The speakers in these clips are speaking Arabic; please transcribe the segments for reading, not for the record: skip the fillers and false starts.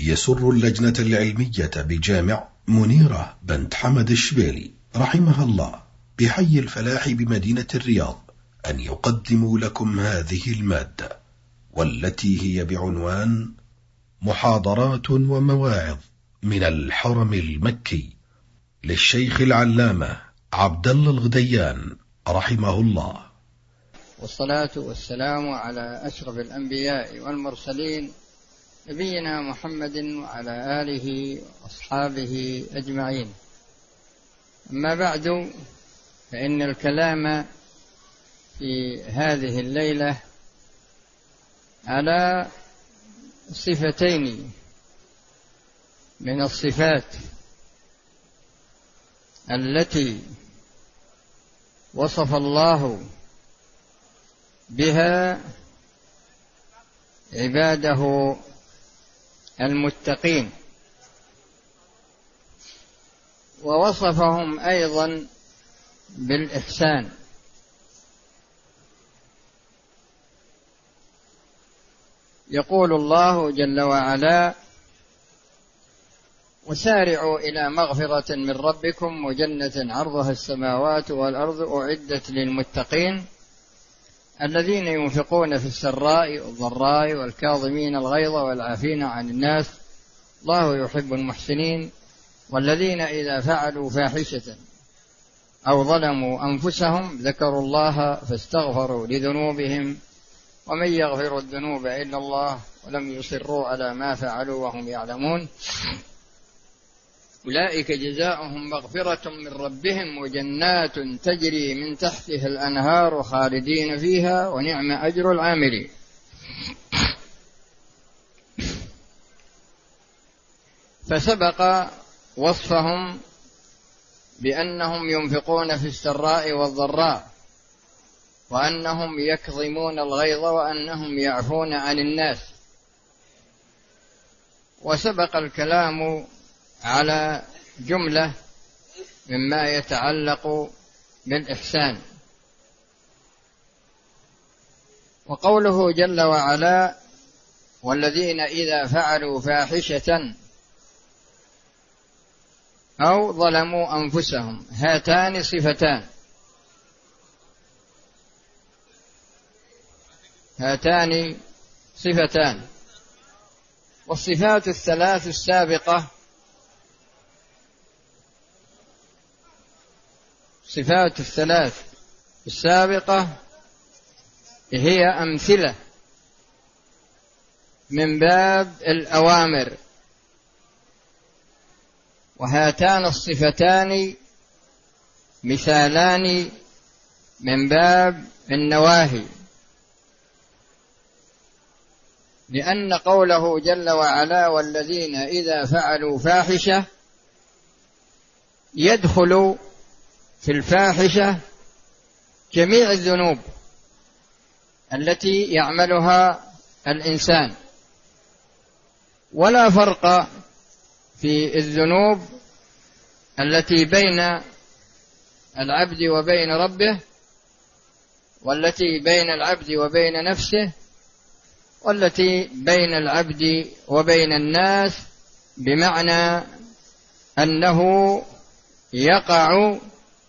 يسر اللجنة العلمية بجامع منيرة بنت حمد الشبيلي رحمها الله بحي الفلاح بمدينة الرياض أن يقدموا لكم هذه المادة، والتي هي بعنوان محاضرات ومواعظ من الحرم المكي للشيخ العلامة عبد الله الغديان رحمه الله. والصلاة والسلام على أشرف الأنبياء والمرسلين نبينا محمد وعلى آله وأصحابه أجمعين. أما بعد، فإن الكلام في هذه الليلة على صفتين من الصفات التي وصف الله بها عباده المتقين، ووصفهم أيضا بالإحسان. يقول الله جل وعلا: وسارعوا إلى مغفرة من ربكم وجنة عرضها السماوات والأرض أعدت للمتقين الذين ينفقون في السراء والضراء والكاظمين الغيظ والعافين عن الناس الله يحب المحسنين والذين إذا فعلوا فاحشة أو ظلموا أنفسهم ذكروا الله فاستغفروا لذنوبهم ومن يغفر الذنوب إلا الله ولم يصروا على ما فعلوا وهم يعلمون أولئك جزاؤهم مغفرة من ربهم وجنات تجري من تحتها الأنهار خالدين فيها ونعم أجر العاملين. فسبق وصفهم بأنهم ينفقون في السراء والضراء، وأنهم يكظمون الغيظ، وأنهم يعفون عن الناس. وسبق الكلام على جملة مما يتعلق بالإحسان. وقوله جل وعلا: والذين إذا فعلوا فاحشة أو ظلموا أنفسهم، هاتان صفتان. والصفات الثلاث السابقة هي أمثلة من باب الأوامر، وهاتان الصفتان مثالان من باب النواهي، لأن قوله جل وعلا: والذين إذا فعلوا فاحشة، يدخل في الفاحشة جميع الذنوب التي يعملها الإنسان، ولا فرق في الذنوب التي بين العبد وبين ربه، والتي بين العبد وبين نفسه، والتي بين العبد وبين الناس، بمعنى أنه يقع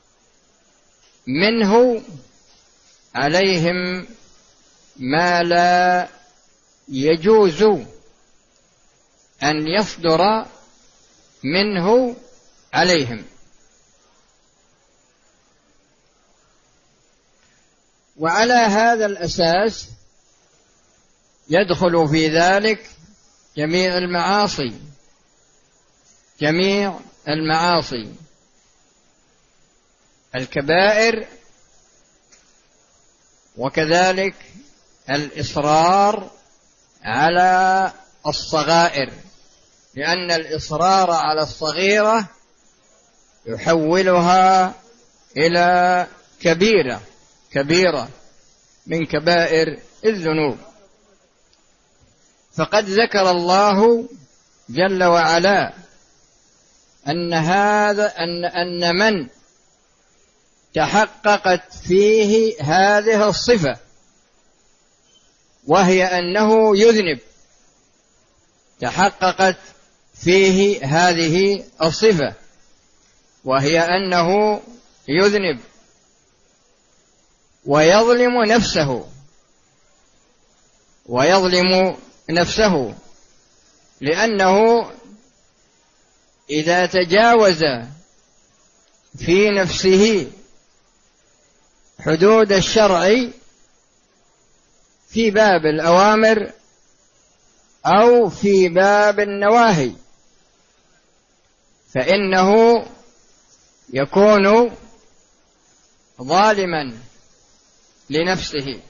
منه عليهم ما لا يجوز أن يصدر منه عليهم. وعلى هذا الأساس يدخل في ذلك جميع المعاصي الكبائر، وكذلك الإصرار على الصغائر، لأن الإصرار على الصغيرة يحولها إلى كبيرة من كبائر الذنوب. فقد ذكر الله جل وعلا أن من تحققت فيه هذه الصفة، وهي أنه يذنب تحققت فيه هذه الصفة، وهي أنه يذنب ويظلم نفسه لأنه إذا تجاوز في نفسه حدود الشرع في باب الأوامر أو في باب النواهي فإنه يكون ظالما لنفسه.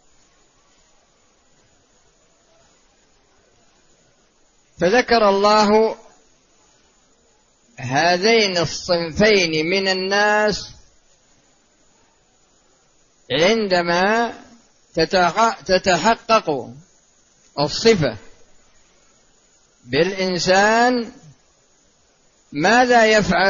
فذكر الله هذين الصنفين من الناس عندما تتحقق الصفة بالإنسان ماذا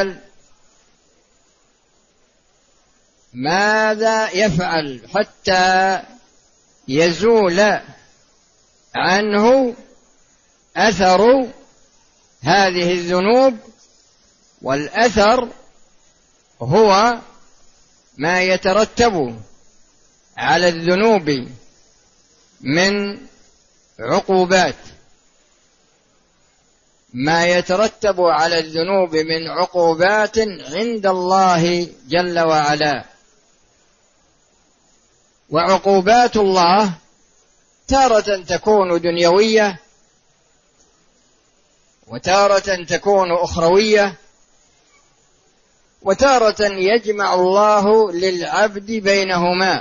يفعل حتى يزول عنه أثر هذه الذنوب. والأثر هو ما يترتب على الذنوب من عقوبات عند الله جل وعلا. وعقوبات الله تارة تكون دنيوية وتارة تكون أخروية وتارة يجمع الله للعبد بينهما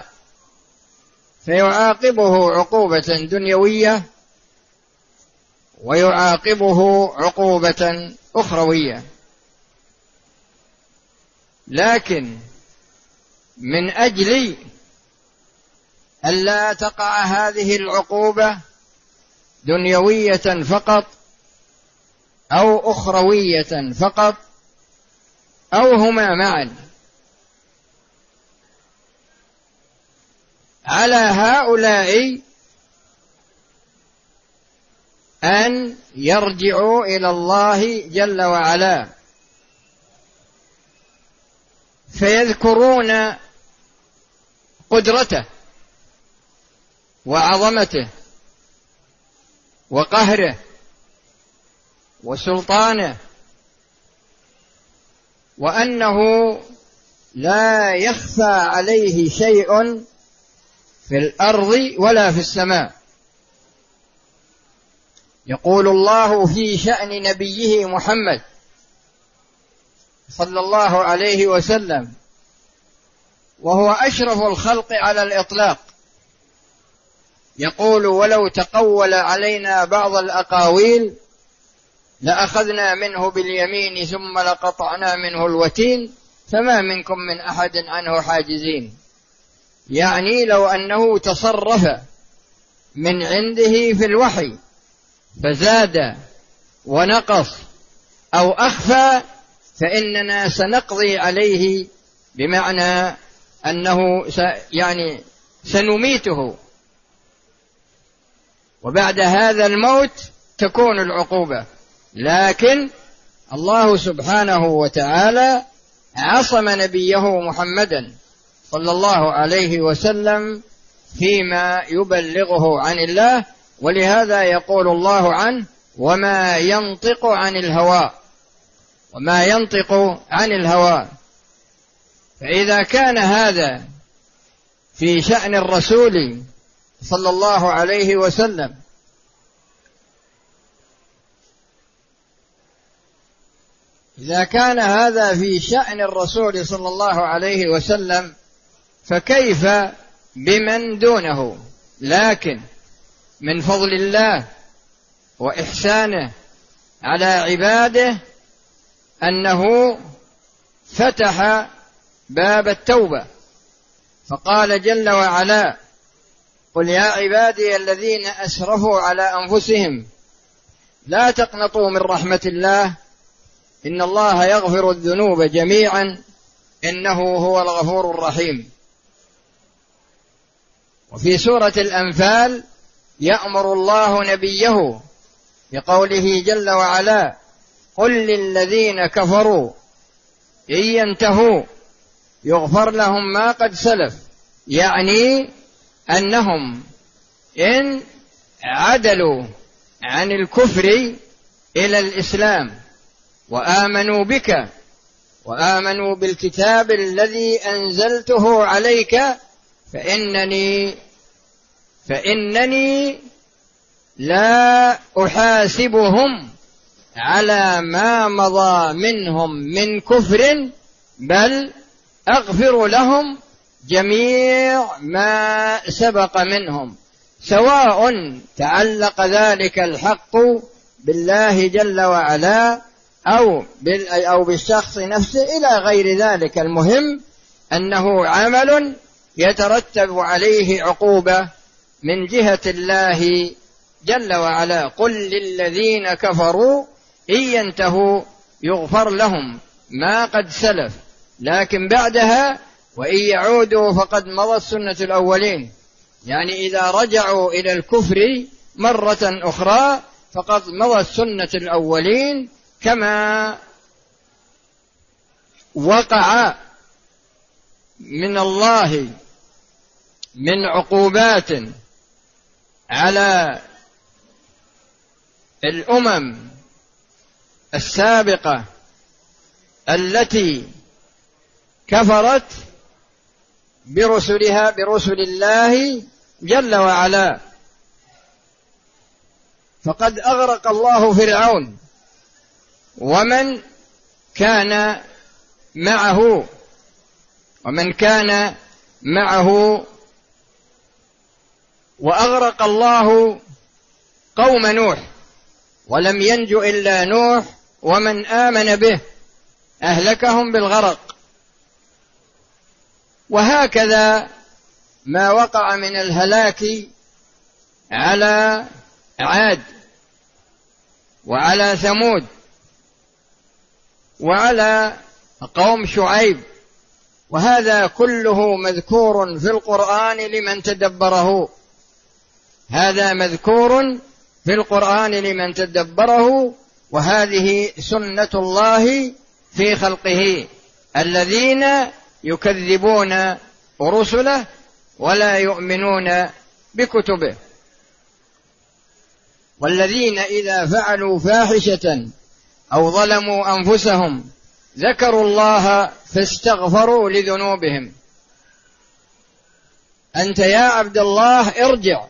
فيعاقبه عقوبة دنيوية ويعاقبه عقوبة أخروية. لكن من أجل ألا تقع هذه العقوبة دنيوية فقط أو أخروية فقط أو هما معا، على هؤلاء أن يرجعوا إلى الله جل وعلا فيذكرون قدرته وعظمته وقهره وسلطانه، وأنه لا يخفى عليه شيء في الأرض ولا في السماء. يقول الله في شأن نبيه محمد صلى الله عليه وسلم وهو أشرف الخلق على الإطلاق، يقول: ولو تقول علينا بعض الأقاويل لأخذنا منه باليمين ثم لقطعنا منه الوتين فما منكم من أحد عنه حاجزين. يعني لو أنه تصرف من عنده في الوحي فزاد ونقص أو أخفى فإننا سنقضي عليه، بمعنى أنه سنميته، وبعد هذا الموت تكون العقوبة. لكن الله سبحانه وتعالى عصم نبيه محمدا صلى الله عليه وسلم فيما يبلغه عن الله، ولهذا يقول الله عنه: وما ينطق عن الهوى. فإذا كان هذا في شأن الرسول صلى الله عليه وسلم، فكيف بمن دونه؟ لكن من فضل الله وإحسانه على عباده أنه فتح باب التوبة، فقال جل وعلا: قل يا عبادي الذين أسرفوا على أنفسهم لا تقنطوا من رحمة الله إن الله يغفر الذنوب جميعا إنه هو الغفور الرحيم. وفي سورة الأنفال يأمر الله نبيه في قوله جل وعلا: قل للذين كفروا إن ينتهوا يغفر لهم ما قد سلف، يعني أنهم إن عدلوا عن الكفر إلى الإسلام وآمنوا بك وآمنوا بالكتاب الذي أنزلته عليك فإنني لا أحاسبهم على ما مضى منهم من كفر، بل أغفر لهم جميع ما سبق منهم، سواء تعلق ذلك الحق بالله جل وعلا أو بالشخص نفسه إلى غير ذلك. المهم أنه عمل يترتب عليه عقوبة من جهة الله جل وعلا. قل للذين كفروا إن ينتهوا يغفر لهم ما قد سلف، لكن بعدها وإن يعودوا فقد مضت سنة الأولين، يعني إذا رجعوا إلى الكفر مرة أخرى فقد مضت سنة الأولين، كما وقع من الله من عقوبات على الأمم السابقة التي كفرت برسل الله جل وعلا. فقد أغرق الله فرعون ومن كان معه وأغرق الله قوم نوح، ولم ينج إلا نوح ومن آمن به، أهلكهم بالغرق. وهكذا ما وقع من الهلاك على عاد وعلى ثمود وعلى قوم شعيب، وهذا كله مذكور في القرآن لمن تدبره. هذا مذكور في القرآن لمن تدبره، وهذه سنة الله في خلقه الذين يكذبون رسله ولا يؤمنون بكتبه. والذين إذا فعلوا فاحشة أو ظلموا أنفسهم ذكروا الله فاستغفروا لذنوبهم. أنت يا عبد الله ارجع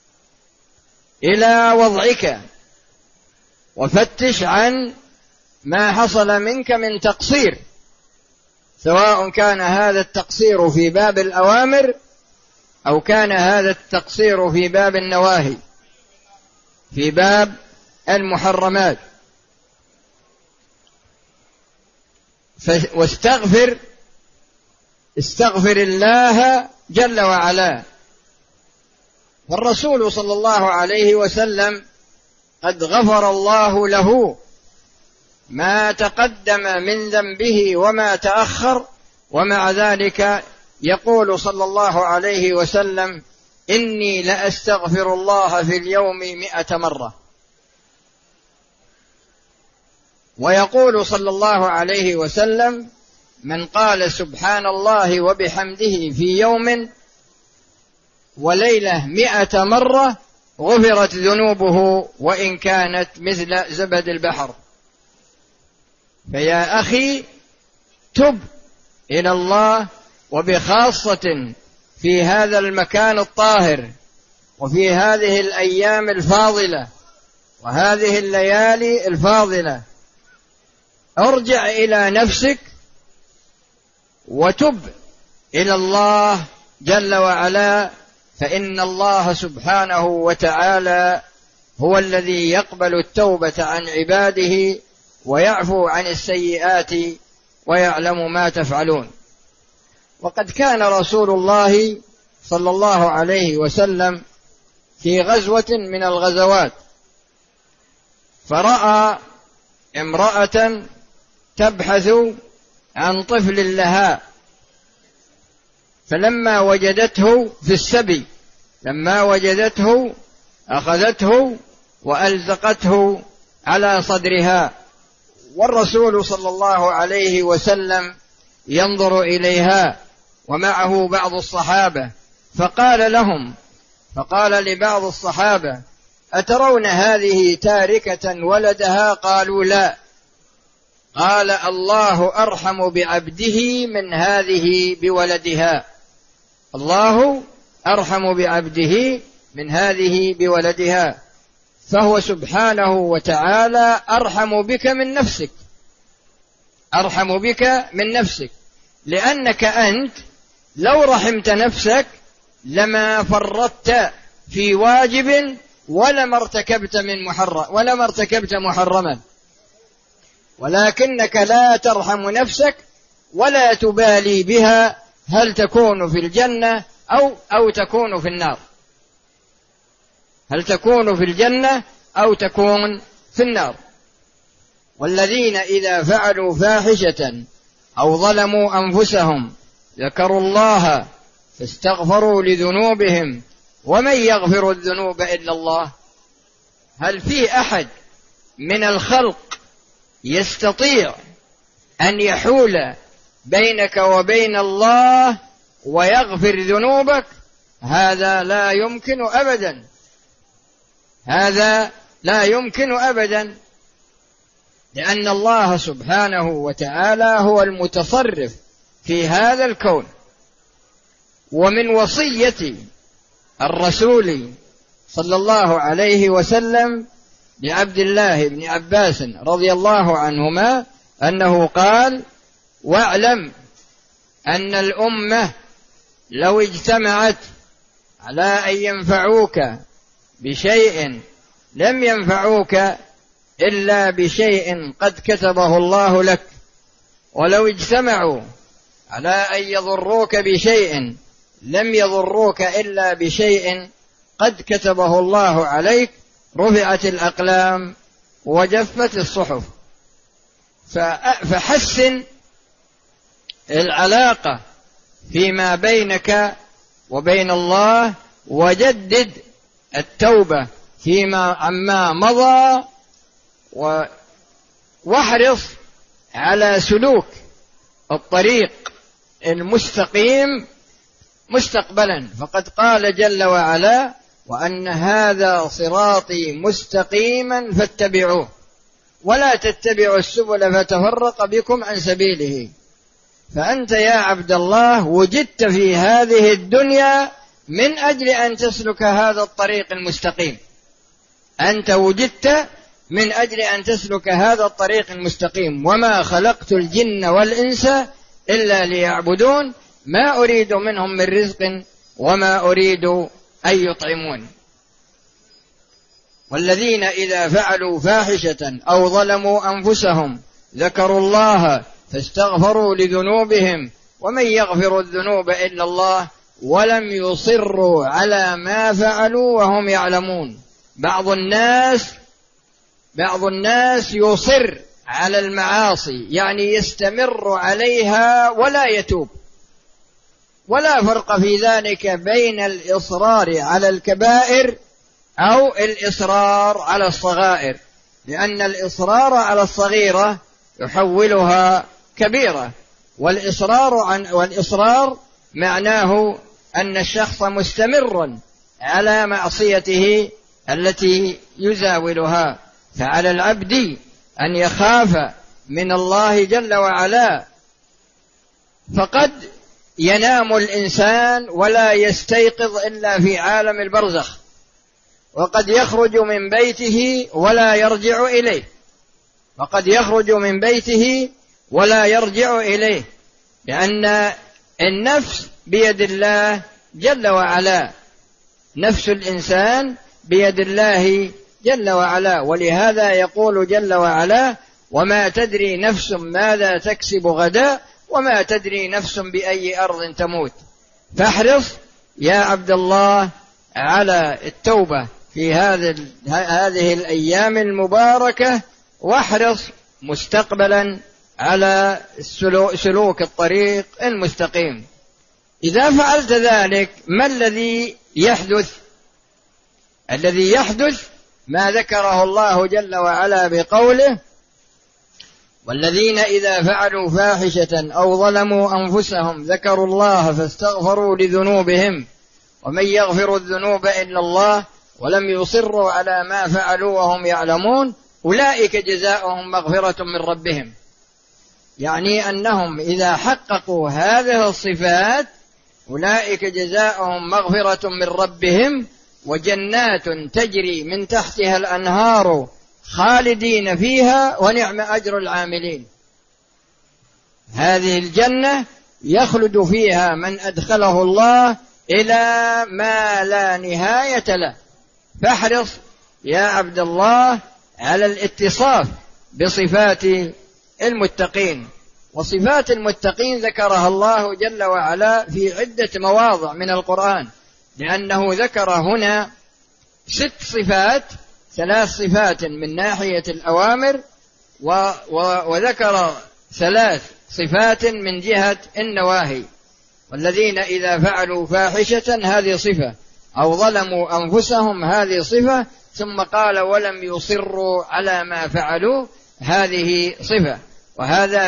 إلى وضعك وفتش عن ما حصل منك من تقصير، سواء كان هذا التقصير في باب الأوامر أو كان هذا التقصير في باب النواهي، في باب المحرمات. استغفر الله جل وعلا. والرسول صلى الله عليه وسلم قد غفر الله له ما تقدم من ذنبه وما تأخر، ومع ذلك يقول صلى الله عليه وسلم: إني لأستغفر الله في اليوم 100 مرة. ويقول صلى الله عليه وسلم: من قال سبحان الله وبحمده في يوم وليلة 100 مرة غفرت ذنوبه وإن كانت مثل زبد البحر. فيا أخي تب إلى الله، وبخاصة في هذا المكان الطاهر وفي هذه الأيام الفاضلة وهذه الليالي الفاضلة. ارجع إلى نفسك وتب إلى الله جل وعلا، فإن الله سبحانه وتعالى هو الذي يقبل التوبة عن عباده ويعفو عن السيئات ويعلم ما تفعلون. وقد كان رسول الله صلى الله عليه وسلم في غزوة من الغزوات فرأى امرأة تبحث عن طفل لها، فلما وجدته في السبي، لما وجدته أخذته وألزقته على صدرها، والرسول صلى الله عليه وسلم ينظر إليها ومعه بعض الصحابة، فقال لبعض الصحابة: أترون هذه تاركة ولدها؟ قالوا: لا. قال: الله أرحم بعبده من هذه بولدها، الله أرحم بعبده من هذه بولدها، فهو سبحانه وتعالى أرحم بك من نفسك، أرحم بك من نفسك، لأنك أنت لو رحمت نفسك لما فرطت في واجب ولما ارتكبت محرما، ولكنك لا ترحم نفسك ولا تبالي بها هل تكون في الجنة أو تكون في النار، هل تكون في الجنة أو تكون في النار. والذين إذا فعلوا فاحشة أو ظلموا أنفسهم ذكروا الله فاستغفروا لذنوبهم ومن يغفر الذنوب إلا الله. هل في أحد من الخلق يستطيع أن يحول بينك وبين الله ويغفر ذنوبك؟ هذا لا يمكن أبدا، هذا لا يمكن أبدا، لأن الله سبحانه وتعالى هو المتصرف في هذا الكون. ومن وصية الرسول صلى الله عليه وسلم لعبد الله بن عباس رضي الله عنهما أنه قال: واعلم أن الأمة لو اجتمعت على أن ينفعوك بشيء لم ينفعوك إلا بشيء قد كتبه الله لك، ولو اجتمعوا على أن يضروك بشيء لم يضروك إلا بشيء قد كتبه الله عليك، رفعت الأقلام وجفت الصحف. فحسن العلاقة فيما بينك وبين الله، وجدد التوبة عما مضى، واحرص على سلوك الطريق المستقيم مستقبلا، فقد قال جل وعلا: وأن هذا صراطي مستقيما فاتبعوه ولا تتبعوا السبل فتفرق بكم عن سبيله. فأنت يا عبد الله وجدت في هذه الدنيا من أجل أن تسلك هذا الطريق المستقيم، أنت وجدت من أجل أن تسلك هذا الطريق المستقيم. وما خلقت الجن والإنس إلا ليعبدون ما أريد منهم من رزق وما أريد أن يطعمون. والذين إذا فعلوا فاحشة أو ظلموا أنفسهم ذكروا الله فاستغفروا لذنوبهم ومن يغفر الذنوب إلا الله ولم يصروا على ما فعلوا وهم يعلمون. بعض الناس يصر على المعاصي، يعني يستمر عليها ولا يتوب، ولا فرق في ذلك بين الإصرار على الكبائر أو الإصرار على الصغائر، لأن الإصرار على الصغيرة يحولها كبيرة، والإصرار معناه أن الشخص مستمر على معصيته التي يزاولها. فعلى العبد أن يخاف من الله جل وعلا، فقد ينام الإنسان ولا يستيقظ إلا في عالم البرزخ، وقد يخرج من بيته ولا يرجع إليه، وقد يخرج من بيته ولا يرجع إليه، لأن النفس بيد الله جل وعلا، نفس الإنسان بيد الله جل وعلا. ولهذا يقول جل وعلا: وما تدري نفس ماذا تكسب غدا وما تدري نفس بأي أرض تموت. فاحرص يا عبد الله على التوبة في هذه الأيام المباركة، واحرص مستقبلا على سلوك الطريق المستقيم. إذا فعلت ذلك ما الذي يحدث؟ الذي يحدث ما ذكره الله جل وعلا بقوله: والذين إذا فعلوا فاحشة أو ظلموا أنفسهم ذكروا الله فاستغفروا لذنوبهم ومن يغفر الذنوب إلا الله ولم يصروا على ما فعلوا وهم يعلمون أولئك جزاؤهم مغفرة من ربهم. يعني أنهم إذا حققوا هذه الصفات أولئك جزاؤهم مغفرة من ربهم وجنات تجري من تحتها الأنهار خالدين فيها ونعم أجر العاملين. هذه الجنة يخلد فيها من أدخله الله إلى ما لا نهاية له. فاحرص يا عبد الله على الاتصاف بصفات المتقين. وصفات المتقين ذكرها الله جل وعلا في عدة مواضع من القرآن، لأنه ذكر هنا 6 صفات، 3 صفات من ناحية الأوامر وذكر 3 صفات من جهة النواهي. والذين إذا فعلوا فاحشة هذه صفة، أو ظلموا أنفسهم هذه صفة، ثم قال ولم يصروا على ما فعلوا هذه صفة. وهذا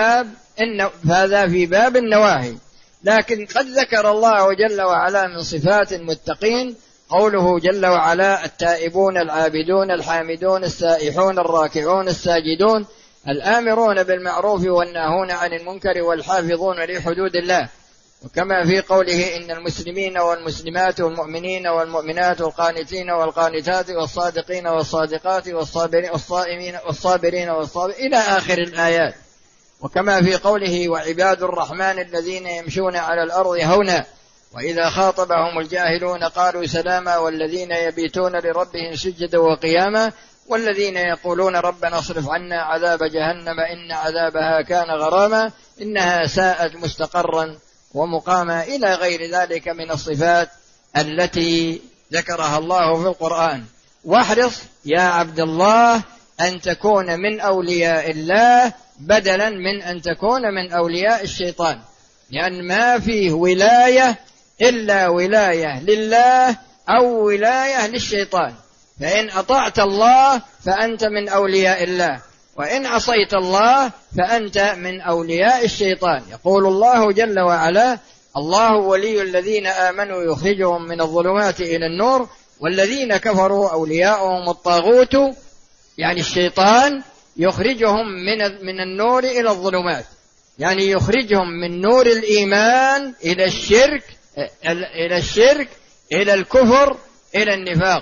في باب النواهي. لكن قد ذكر الله جل وعلا من صفات المتقين قوله جل وعلا: التائبون العابدون الحامدون السائحون الراكعون الساجدون الآمرون بالمعروف والناهون عن المنكر والحافظون لحدود الله. وكما في قوله: إن المسلمين والمسلمات والمؤمنين والمؤمنات والقانتين والقانتات والصادقين والصادقات والصائمين والصابرين إلى آخر الآيات. وكما في قوله: وعباد الرحمن الذين يمشون على الأرض هونا وإذا خاطبهم الجاهلون قالوا سلاما والذين يبيتون لربهم سجدا وقياما والذين يقولون ربنا اصرف عنا عذاب جهنم إن عذابها كان غراما إنها ساءت مستقرا ومقاما إلى غير ذلك من الصفات التي ذكرها الله في القرآن. واحرص يا عبد الله أن تكون من أولياء الله بدلا من أن تكون من أولياء الشيطان، لأن ما فيه ولاية إلا ولاية لله أو ولاية للشيطان. فإن أطعت الله فأنت من أولياء الله، وإن عصيت الله فأنت من أولياء الشيطان. يقول الله جل وعلا: الله ولي الذين آمنوا يخرجهم من الظلمات إلى النور والذين كفروا أولياؤهم الطاغوت، يعني الشيطان يخرجهم من النور إلى الظلمات، يعني يخرجهم من نور الإيمان إلى الشرك إلى الكفر إلى النفاق.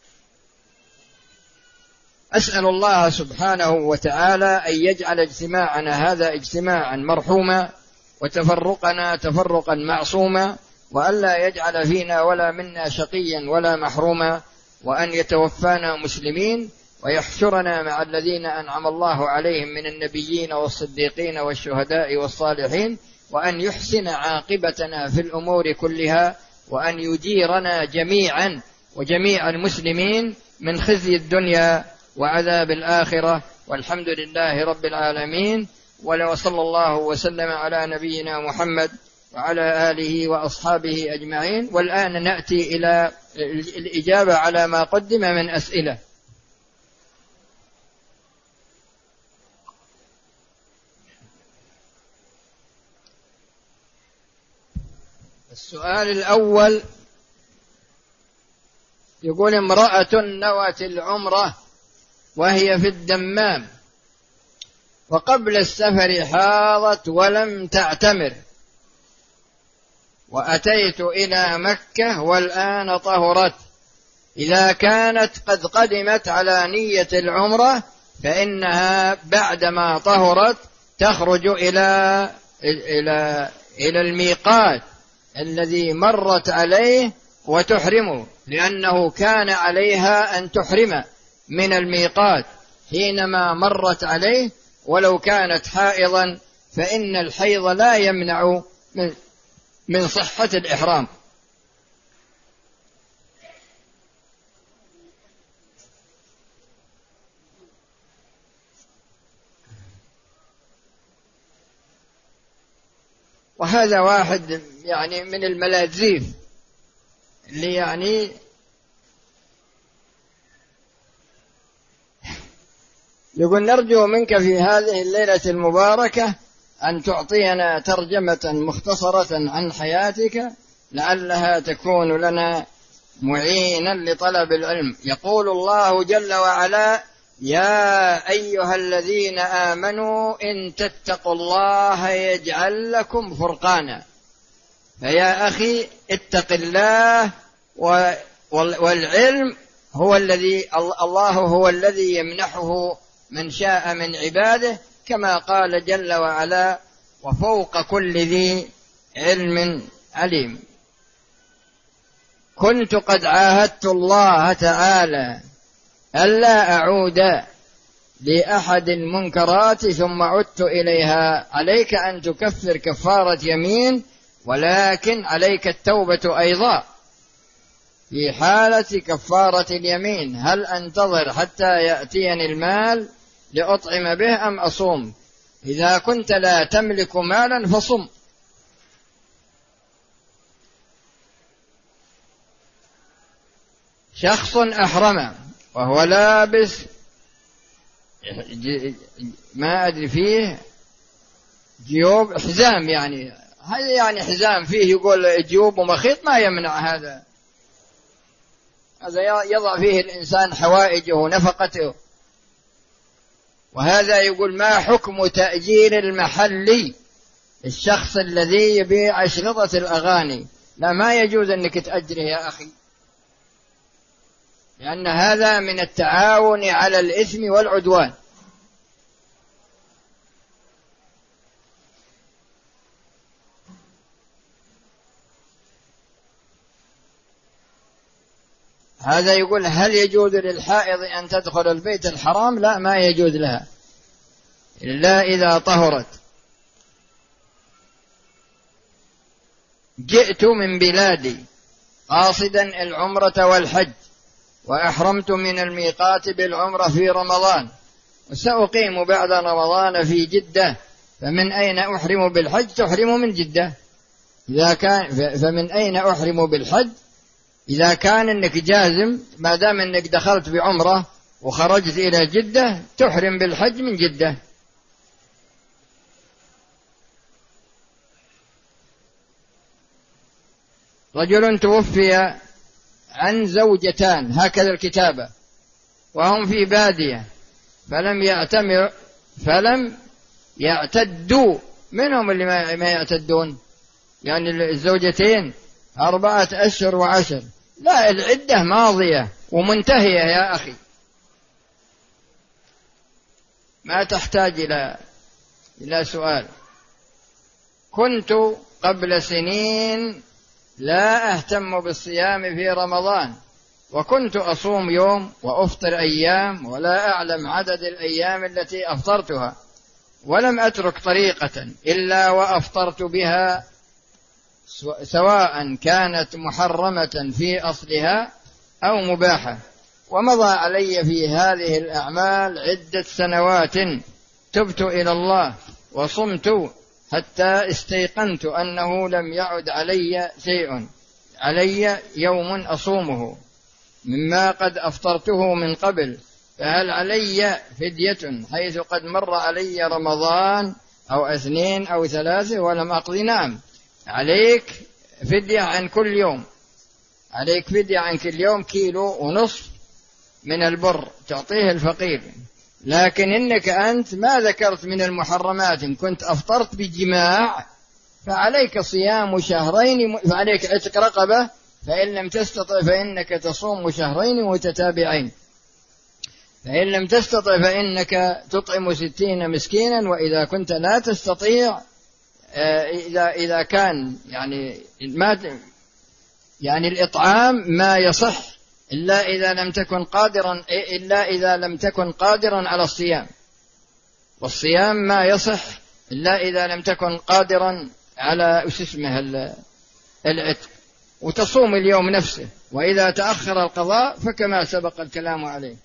أسأل الله سبحانه وتعالى أن يجعل اجتماعنا هذا اجتماعا مرحوما وتفرقنا تفرقا معصوما، وألا يجعل فينا ولا منا شقيا ولا محروما، وأن يتوفانا مسلمين ويحشرنا مع الذين أنعم الله عليهم من النبيين والصديقين والشهداء والصالحين، وأن يحسن عاقبتنا في الأمور كلها، وأن يجيرنا جميعا وجميع المسلمين من خزي الدنيا وعذاب الآخرة. والحمد لله رب العالمين، وصلى الله وسلم على نبينا محمد وعلى آله وأصحابه أجمعين. والآن نأتي إلى الإجابة على ما قدم من أسئلة. السؤال الأول يقول: امرأة نوت العمرة وهي في الدمام وقبل السفر حاضت ولم تعتمر، وأتيت إلى مكة والآن طهرت، إذا كانت قد قدمت على نية العمرة فإنها بعدما طهرت تخرج إلى الميقات الذي مرت عليه وتحرمه، لأنه كان عليها أن تحرم من الميقات حينما مرت عليه، ولو كانت حائضا فإن الحيض لا يمنع من صحة الإحرام. وهذا واحد يعني من الملاذيف اللي يعني يقول نرجو منك في هذه الليلة المباركة أن تعطينا ترجمة مختصرة عن حياتك لعلها تكون لنا معينا لطلب العلم. يقول الله جل وعلا: يا أيها الذين آمنوا إن تتقوا الله يجعل لكم فرقانا. فيا أخي اتق الله، والعلم هو الذي الله هو الذي يمنحه من شاء من عباده، كما قال جل وعلا: وفوق كل ذي علم عليم. كنت قد عاهدت الله تعالى ألا أعود لأحد المنكرات ثم عدت إليها. عليك أن تكفر كفارة يمين، ولكن عليك التوبة أيضا في حالة كفارة اليمين. هل أنتظر حتى يأتيني المال لأطعم به أم أصوم؟ إذا كنت لا تملك مالا فصم. شخص أحرم وهو لابس ما أدري فيه جيوب حزام، يعني هذا يعني حزام فيه يقول جيوب ومخيط، ما يمنع هذا يضع فيه الإنسان حوائجه ونفقته. وهذا يقول: ما حكم تأجير المحلي الشخص الذي يبيع أشرطة الأغاني؟ لا، ما يجوز أنك تأجره يا أخي، لأن هذا من التعاون على الإثم والعدوان. هذا يقول: هل يجوز للحائض أن تدخل البيت الحرام؟ لا، ما يجوز لها إلا إذا طهرت. جئت من بلادي قاصدا العمرة والحج، وأحرمت من الميقات بالعمرة في رمضان، وسأقيم بعد رمضان في جدة، فمن أين أحرم بالحج؟ تحرم من جدة. فمن أين أحرم بالحج؟ إذا كان أنك جازم، ما دام أنك دخلت بعمرة وخرجت إلى جدة، تحرم بالحج من جدة. رجل توفي عن زوجتان، هكذا الكتابة، وهم في بادية، فلم يعتدوا. منهم اللي ما يعتدون؟ يعني الزوجتين 4 أشهر و10. لا، العدة ماضية ومنتهية يا أخي، ما تحتاج إلى سؤال. كنت قبل سنين لا أهتم بالصيام في رمضان، وكنت أصوم يوم وأفطر أيام، ولا أعلم عدد الأيام التي أفطرتها، ولم أترك طريقة إلا وأفطرت بها، سواء كانت محرمة في أصلها أو مباحة. ومضى علي في هذه الأعمال عدة سنوات، تبت إلى الله وصمت حتى استيقنت أنه لم يعد علي شيء، علي يوم أصومه مما قد أفطرته من قبل، فهل علي فدية حيث قد مر علي رمضان أو 2 أو 3 ولم أقضي؟ نعم، عليك فدية عن كل يوم، عليك فدية عن كل يوم 1.5 كيلو من البر تعطيه الفقير. لكن إنك أنت ما ذكرت من المحرمات، إن كنت أفطرت بجماع فعليك صيام 2 شهرين، فعليك عتق رقبة، فإن لم تستطع فإنك تصوم 2 شهرين متتابعين، فإن لم تستطع فإنك تطعم 60 مسكينا، وإذا كنت لا تستطيع، إذا كان يعني الإطعام ما يصح إلا إذا لم تكن قادرا على الصيام، والصيام ما يصح إلا إذا لم تكن قادرا على العتق، وتصوم اليوم نفسه، وإذا تأخر القضاء فكما سبق الكلام عليه.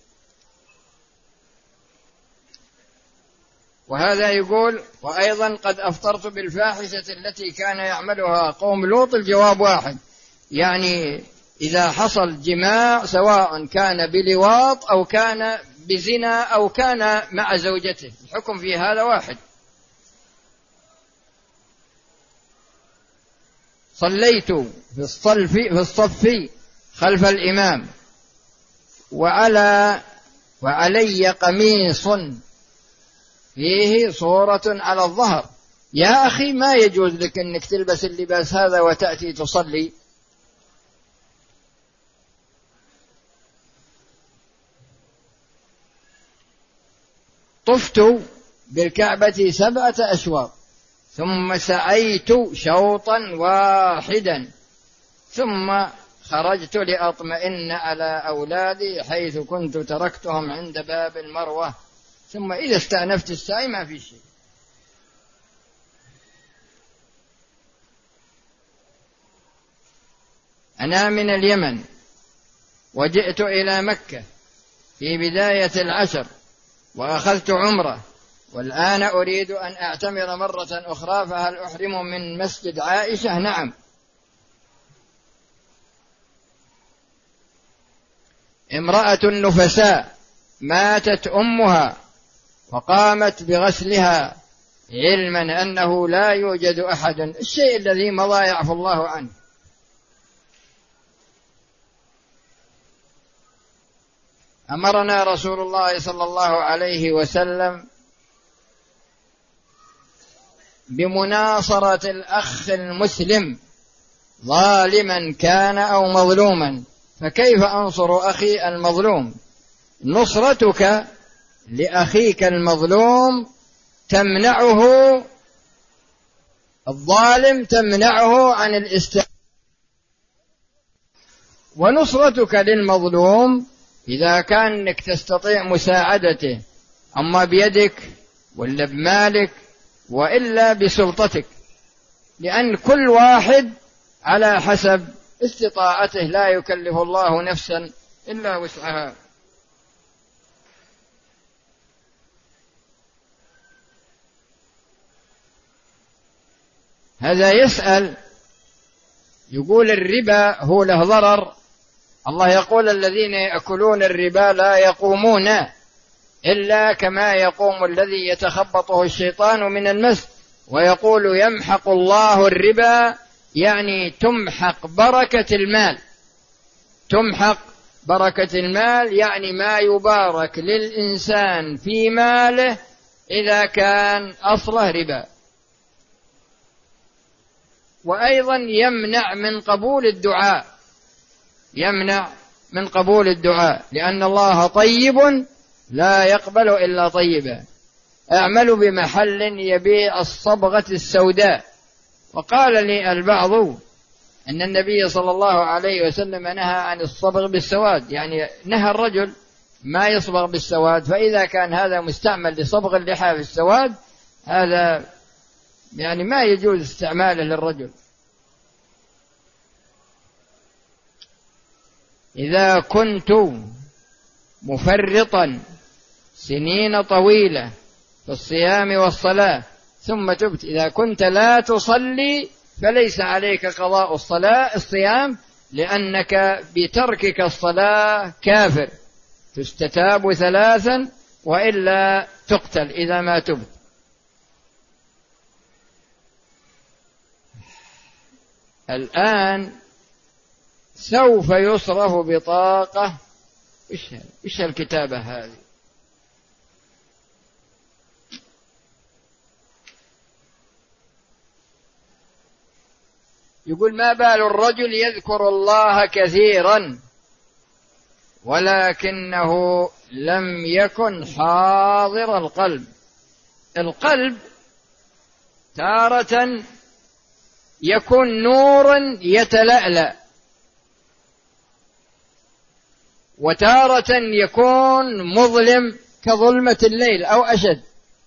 وهذا يقول: وأيضا قد أفطرت بالفاحشة التي كان يعملها قوم لوط. الجواب واحد، يعني إذا حصل جماع سواء كان بلواط أو كان بزنا أو كان مع زوجته، الحكم في هذا واحد. صليت في الصف خلف الإمام وعلي قميص فيه صورة على الظهر، يا أخي ما يجوز لك أنك تلبس اللباس هذا وتأتي تصلي. طفت بالكعبة 7 أشواط ثم سعيت شوطا واحدا ثم خرجت لأطمئن على أولادي حيث كنت تركتهم عند باب المروة، ثم إذا استأنفت السعي ما في شيء. أنا من اليمن وجئت إلى مكة في بداية العشر وأخذت عمرة، والآن أريد أن أعتمر مرة أخرى، فهل أحرم من مسجد عائشة؟ نعم. امرأة نفساء ماتت أمها وقامت بغسلها علما أنه لا يوجد أحد، الشيء الذي مضى يعفو الله عنه. أمرنا رسول الله صلى الله عليه وسلم بمناصرة الأخ المسلم ظالما كان أو مظلوما، فكيف أنصر أخي المظلوم؟ نصرتك لأخيك المظلوم تمنعه، الظالم تمنعه عن الاستعانة، ونصرتك للمظلوم إذا كانك تستطيع مساعدته، أما بيدك ولا بمالك وإلا بسلطتك، لأن كل واحد على حسب استطاعته، لا يكلف الله نفسا إلا وسعها. هذا يسأل يقول الربا هو له ضرر، الله يقول الذين يأكلون الربا لا يقومون إلا كما يقوم الذي يتخبطه الشيطان من المس، ويقول يمحق الله الربا، يعني تمحق بركة المال، تمحق بركة المال يعني ما يبارك للإنسان في ماله إذا كان أصله ربا. وأيضا يمنع من قبول الدعاء، يمنع من قبول الدعاء، لأن الله طيب لا يقبل إلا طيبا. اعملوا بمحل يبيع الصبغة السوداء. وقال لي البعض أن النبي صلى الله عليه وسلم نهى عن الصبغ بالسواد، يعني نهى الرجل ما يصبغ بالسواد، فإذا كان هذا مستعمل لصبغ اللحى في السواد هذا يعني ما يجوز استعماله للرجل. إذا كنت مفرطا سنين طويلة في الصيام والصلاة ثم تبت، إذا كنت لا تصلي فليس عليك قضاء الصيام، لأنك بتركك الصلاة كافر، تستتاب 3 وإلا تقتل إذا ما تبت. الآن سوف يصرف بطاقة، إيش الكتابة هذه؟ يقول ما بال الرجل يذكر الله كثيرا ولكنه لم يكن حاضر القلب. القلب تارة يكون نورا يتلألأ، وتارة يكون مظلم كظلمة الليل أو أشد،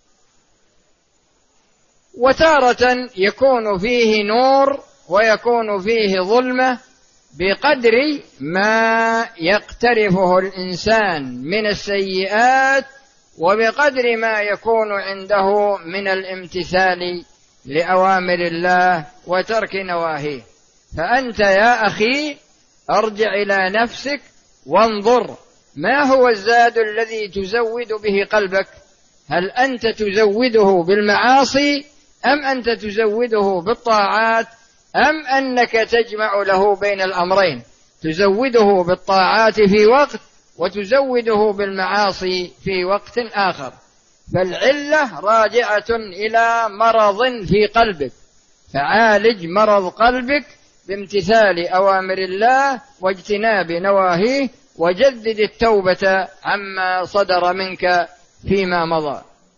وتارة يكون فيه نور ويكون فيه ظلمة بقدر ما يقترفه الإنسان من السيئات وبقدر ما يكون عنده من الامتثال لأوامر الله وترك نواهيه. فأنت يا أخي ارجع إلى نفسك وانظر ما هو الزاد الذي تزود به قلبك؟ هل أنت تزوده بالمعاصي أم أنت تزوده بالطاعات أم أنك تجمع له بين الأمرين، تزوده بالطاعات في وقت وتزوده بالمعاصي في وقت آخر؟ فالعلة راجعة إلى مرض في قلبك، فعالج مرض قلبك بامتثال أوامر الله واجتناب نواهيه، وجدد التوبة عما صدر منك فيما مضى.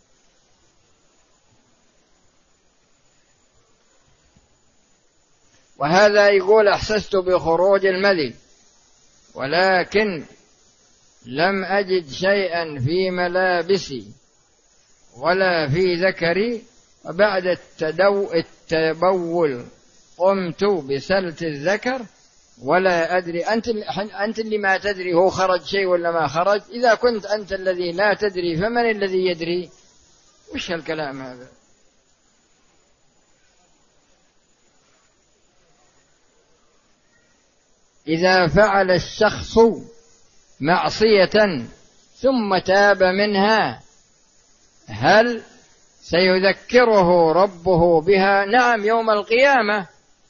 وهذا يقول: أحسست بخروج المذي ولكن لم أجد شيئا في ملابسي ولا في ذكري، وبعد التبول قمت بسلت الذكر ولا أدري. أنت اللي ما تدري هو خرج شيء ولا ما خرج. إذا كنت أنت الذي لا تدري فمن الذي يدري؟ وش هالكلام هذا؟ إذا فعل الشخص معصية ثم تاب منها هل سيذكره ربه بها؟ نعم، يوم القيامة،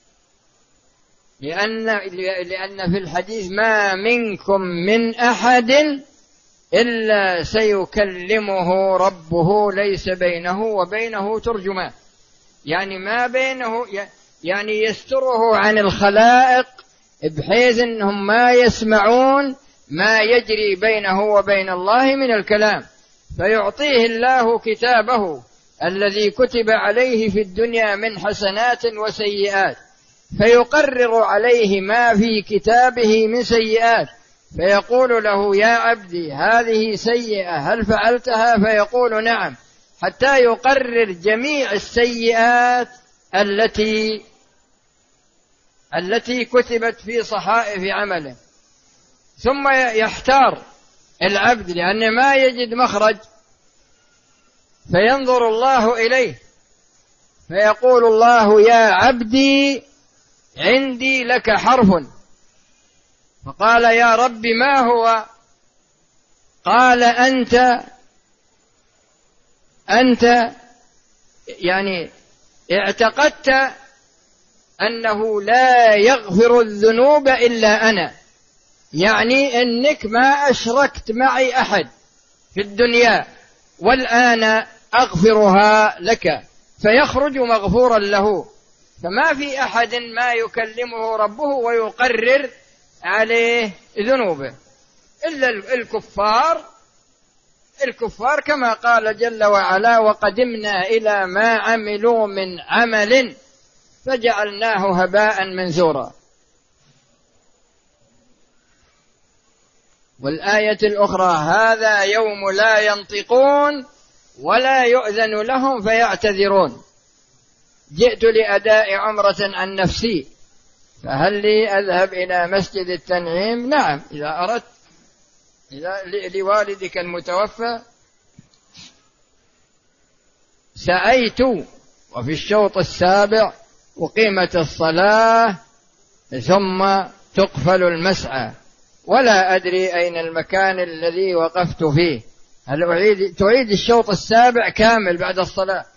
لأن في الحديث: ما منكم من أحد إلا سيكلمه ربه ليس بينه وبينه ترجمان، يعني ما بينه، يعني يستره عن الخلائق بحيث أنهم ما يسمعون ما يجري بينه وبين الله من الكلام، فيعطيه الله كتابه الذي كتب عليه في الدنيا من حسنات وسيئات، فيقرر عليه ما في كتابه من سيئات، فيقول له: يا عبدي هذه سيئة هل فعلتها؟ فيقول: نعم، حتى يقرر جميع السيئات التي كتبت في صحائف عمله. ثم يحتار العبد لأنه ما يجد مخرج، فينظر الله إليه فيقول الله: يا عبدي عندي لك حرف. فقال: يا رب ما هو؟ قال: أنت يعني اعتقدت أنه لا يغفر الذنوب إلا أنا، يعني أنك ما أشركت معي أحد في الدنيا، والآن أغفرها لك، فيخرج مغفورا له. فما في أحد ما يكلمه ربه ويقرر عليه ذنوبه إلا الكفار كما قال جل وعلا: وقدمنا إلى ما عملوا من عمل فجعلناه هباء منثورا. والآية الأخرى: هذا يوم لا ينطقون ولا يؤذن لهم فيعتذرون، جئت لأداء عمرة عن نفسي فهل لي أذهب إلى مسجد التنعيم؟ نعم، إذا أردت، إذا لوالدك المتوفى. سعيت وفي الشوط السابع أقيمت الصلاة ثم تقفل المسعى، ولا أدري أين المكان الذي وقفت فيه، هل تعيد الشوط السابع كامل بعد الصلاة؟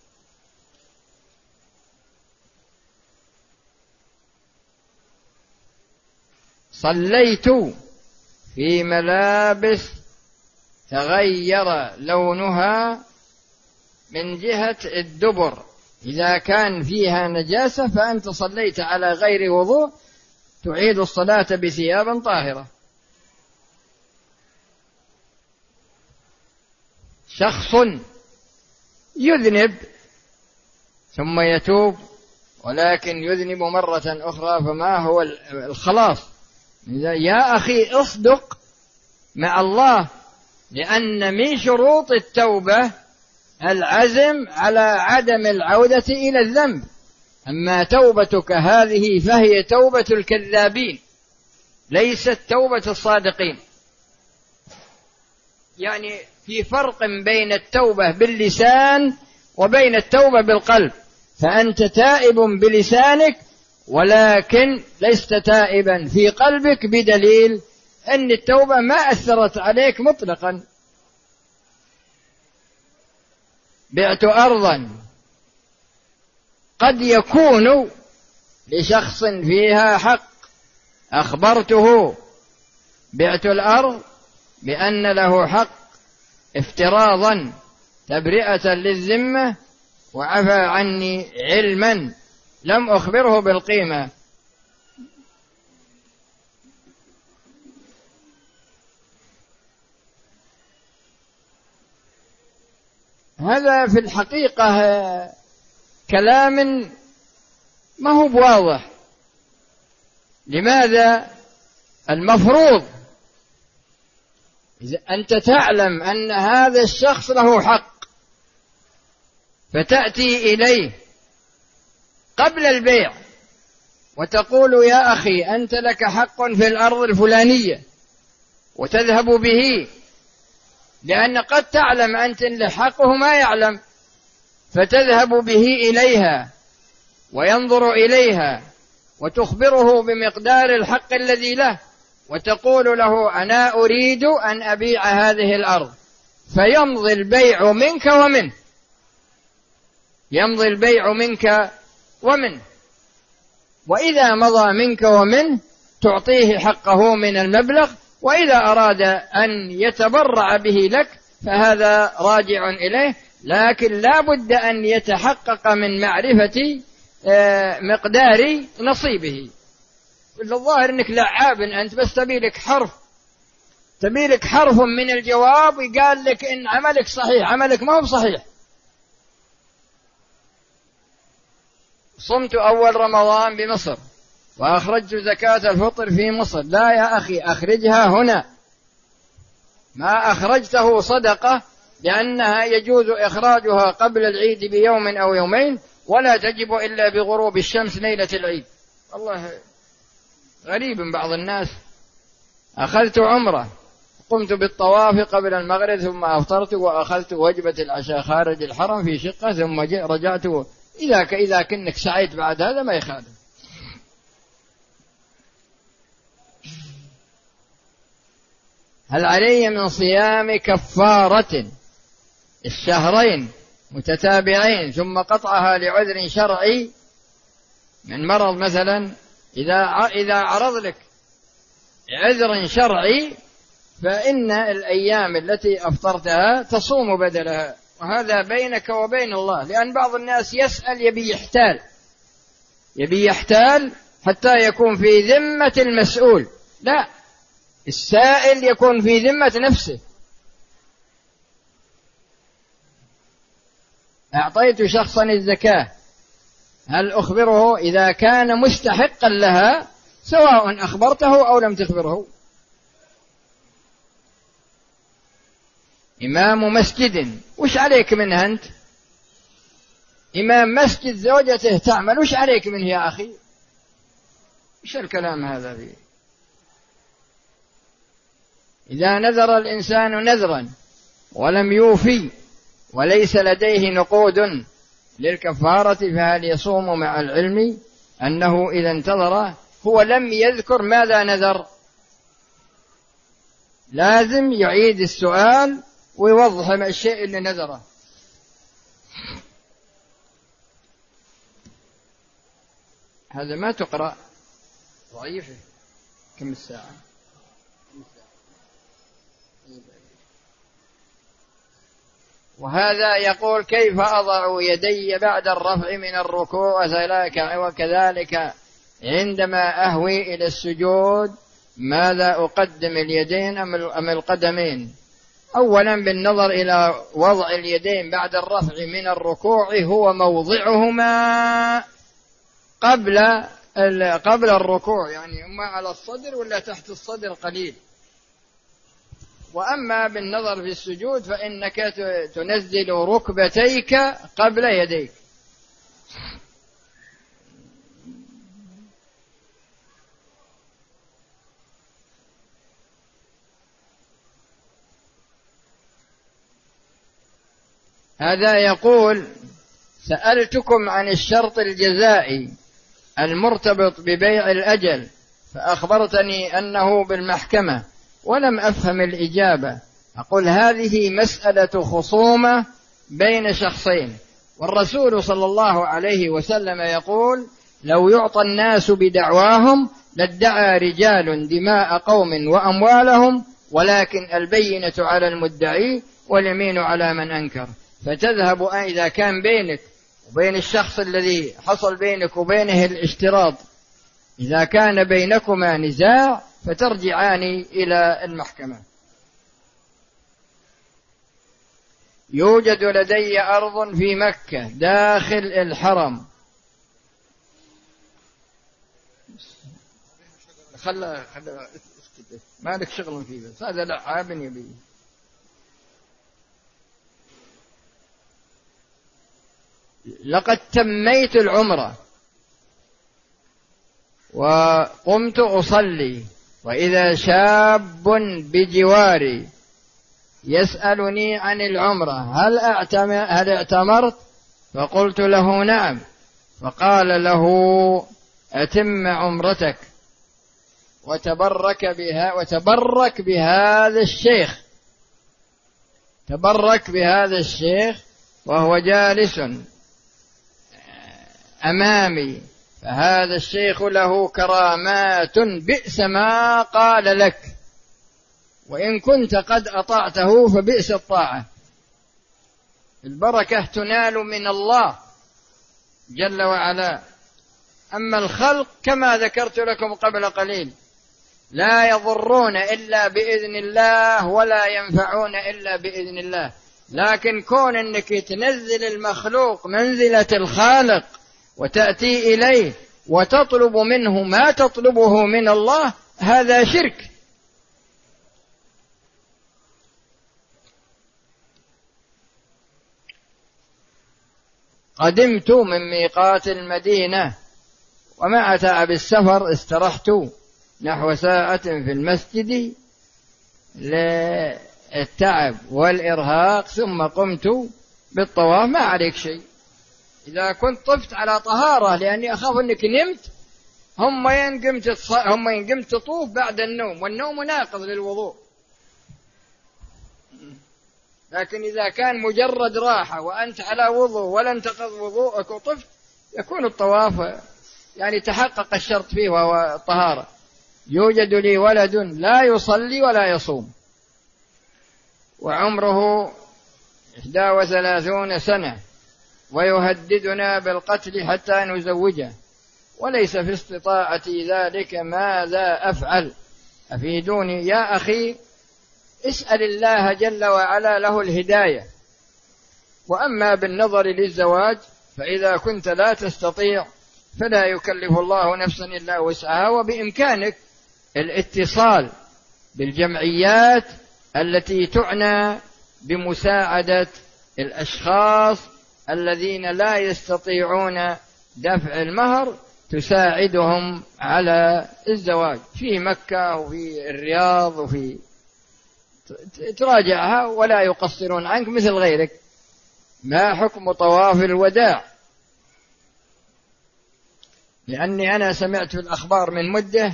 صليت في ملابس تغير لونها من جهة الدبر، إذا كان فيها نجاسة فأنت صليت على غير وضوء، تعيد الصلاة بثياب طاهرة. شخص يذنب ثم يتوب، ولكن يذنب مرة أخرى، فما هو الخلاص؟ يا أخي اصدق مع الله، لأن من شروط التوبة العزم على عدم العودة إلى الذنب. أما توبتك هذه فهي توبة الكذابين، ليست توبة الصادقين. يعني في فرق بين التوبة باللسان وبين التوبة بالقلب، فأنت تائب بلسانك ولكن لست تائبا في قلبك بدليل أن التوبة ما أثرت عليك مطلقا. بعت أرضا قد يكون لشخص فيها حق، أخبرته بعت الأرض بأن له حق افتراضا تبرئة للذمة، وعفى عني علما لم أخبره بالقيمة. هذا في الحقيقة كلام ما هو بواضح. لماذا؟ المفروض إذا أنت تعلم أن هذا الشخص له حق فتأتي إليه قبل البيع وتقول يا أخي أنت لك حق في الأرض الفلانية، وتذهب به، لأن قد تعلم أنت أن حقه ما يعلم، فتذهب به إليها وينظر إليها وتخبره بمقدار الحق الذي له، وتقول له أنا أريد أن أبيع هذه الأرض، فيمضي البيع منك ومنه، يمضي البيع منك ومنه. وإذا مضى منك ومنه تعطيه حقه من المبلغ، وإذا أراد أن يتبرع به لك فهذا راجع إليه، لكن لا بد أن يتحقق من معرفة مقدار نصيبه. الظاهر أنك لعاب أنت، بس تبيلك حرف من الجواب وقال لك إن عملك صحيح، عملك ما هو صحيح. صمت أول رمضان بمصر وأخرجت زكاة الفطر في مصر. لا يا أخي، أخرجها هنا، ما أخرجته صدقة، لأنها يجوز إخراجها قبل العيد بيوم أو يومين، ولا تجب إلا بغروب الشمس ليلة العيد. الله غريب بعض الناس. أخذت عمرة، قمت بالطواف قبل المغرب، ثم أفطرت وأخذت وجبة العشاء خارج الحرم في شقة، ثم رجعت. إذا كنك سعيت بعد هذا ما يخالف. هل علي من صيام كفارة الشهرين متتابعين ثم قطعها لعذر شرعي من مرض مثلا؟ إذا عرض لك عذر شرعي فإن الأيام التي أفطرتها تصوم بدلها، وهذا بينك وبين الله. لأن بعض الناس يسأل يبي يحتال حتى يكون في ذمة المسؤول. لا، السائل يكون في ذمة نفسه. أعطيت شخصا الزكاة، هل أخبره إذا كان مستحقا لها، سواء أخبرته أو لم تخبره؟ إمام مسجد، وش عليك منه أنت؟ إمام مسجد زوجته تعمل، وش عليك منه يا أخي؟ وش الكلام هذا فيه؟ إذا نذر الإنسان نذرا ولم يوفي وليس لديه نقود للكفارة، فهل يصوم؟ مع العلم أنه إذا انتظر هو لم يذكر ماذا نذر، لازم يعيد السؤال ويوضح ما الشيء اللي نذره. هذا ما تقرأ ضعيفة. كم الساعة؟ وهذا يقول كيف أضع يدي بعد الرفع من الركوع وكذلك عندما أهوي إلى السجود، ماذا أقدم، اليدين أم القدمين؟ أولا بالنظر إلى وضع اليدين بعد الرفع من الركوع، هو موضعهما قبل الركوع، يعني إما على الصدر ولا تحت الصدر قليل. وأما بالنظر في السجود فإنك تنزل ركبتيك قبل يديك. هذا يقول سألتكم عن الشرط الجزائي المرتبط ببيع الأجل، فأخبرتني أنه بالمحكمة ولم أفهم الإجابة. أقول هذه مسألة خصومة بين شخصين، والرسول صلى الله عليه وسلم يقول لو يعطى الناس بدعواهم لادعى رجال دماء قوم وأموالهم، ولكن البينة على المدعي واليمين على من أنكر. فتذهب إذا كان بينك وبين الشخص الذي حصل بينك وبينه الاشتراط، إذا كان بينكما نزاع فترجعان إلى المحكمة. يوجد لدي أرض في مكة داخل الحرم. خلى مالك شغل فيه، بس هذا لعاب يبي. لقد تميت العمرة وقمت أصلي، وإذا شاب بجواري يسألني عن العمرة هل اعتمرت؟ فقلت له نعم. فقال له أتم عمرتك وتبرك بهذا الشيخ، تبرك بهذا الشيخ وهو جالس أمامي، فهذا الشيخ له كرامات بئس ما قال لك، وإن كنت قد أطعته فبئس الطاعة. البركة تنال من الله جل وعلا. أما الخلق كما ذكرت لكم قبل قليل لا يضرون إلا بإذن الله ولا ينفعون إلا بإذن الله، لكن كون أنك تنزل المخلوق منزلة الخالق وتأتي إليه وتطلب منه ما تطلبه من الله، هذا شرك. قدمت من ميقات المدينة ومع تعب السفر استرحت نحو ساعة في المسجد للتعب والإرهاق، ثم قمت بالطواف. ما عليك شيء إذا كنت طفت على طهارة، لأني أخاف أنك نمت هم ينقمت تطوف بعد النوم، والنوم ناقض للوضوء. لكن إذا كان مجرد راحة وأنت على وضوء ولا انتقض وضوءك وطفت، يكون الطواف يعني تحقق الشرط فيه وهو الطهارة. يوجد لي ولد لا يصلي ولا يصوم، وعمره 31 سنة، ويهددنا بالقتل حتى نزوجه، وليس في استطاعتي ذلك. ماذا أفعل؟ أفيدوني يا أخي. اسأل الله جل وعلا له الهداية. وأما بالنظر للزواج فإذا كنت لا تستطيع فلا يكلف الله نفسا إلا وسعها، وبإمكانك الاتصال بالجمعيات التي تعنى بمساعدة الأشخاص الذين لا يستطيعون دفع المهر، تساعدهم على الزواج في مكة وفي الرياض وفي تراجعها ولا يقصرون عنك مثل غيرك. ما حكم طواف الوداع؟ لأني أنا سمعت في الأخبار من مدة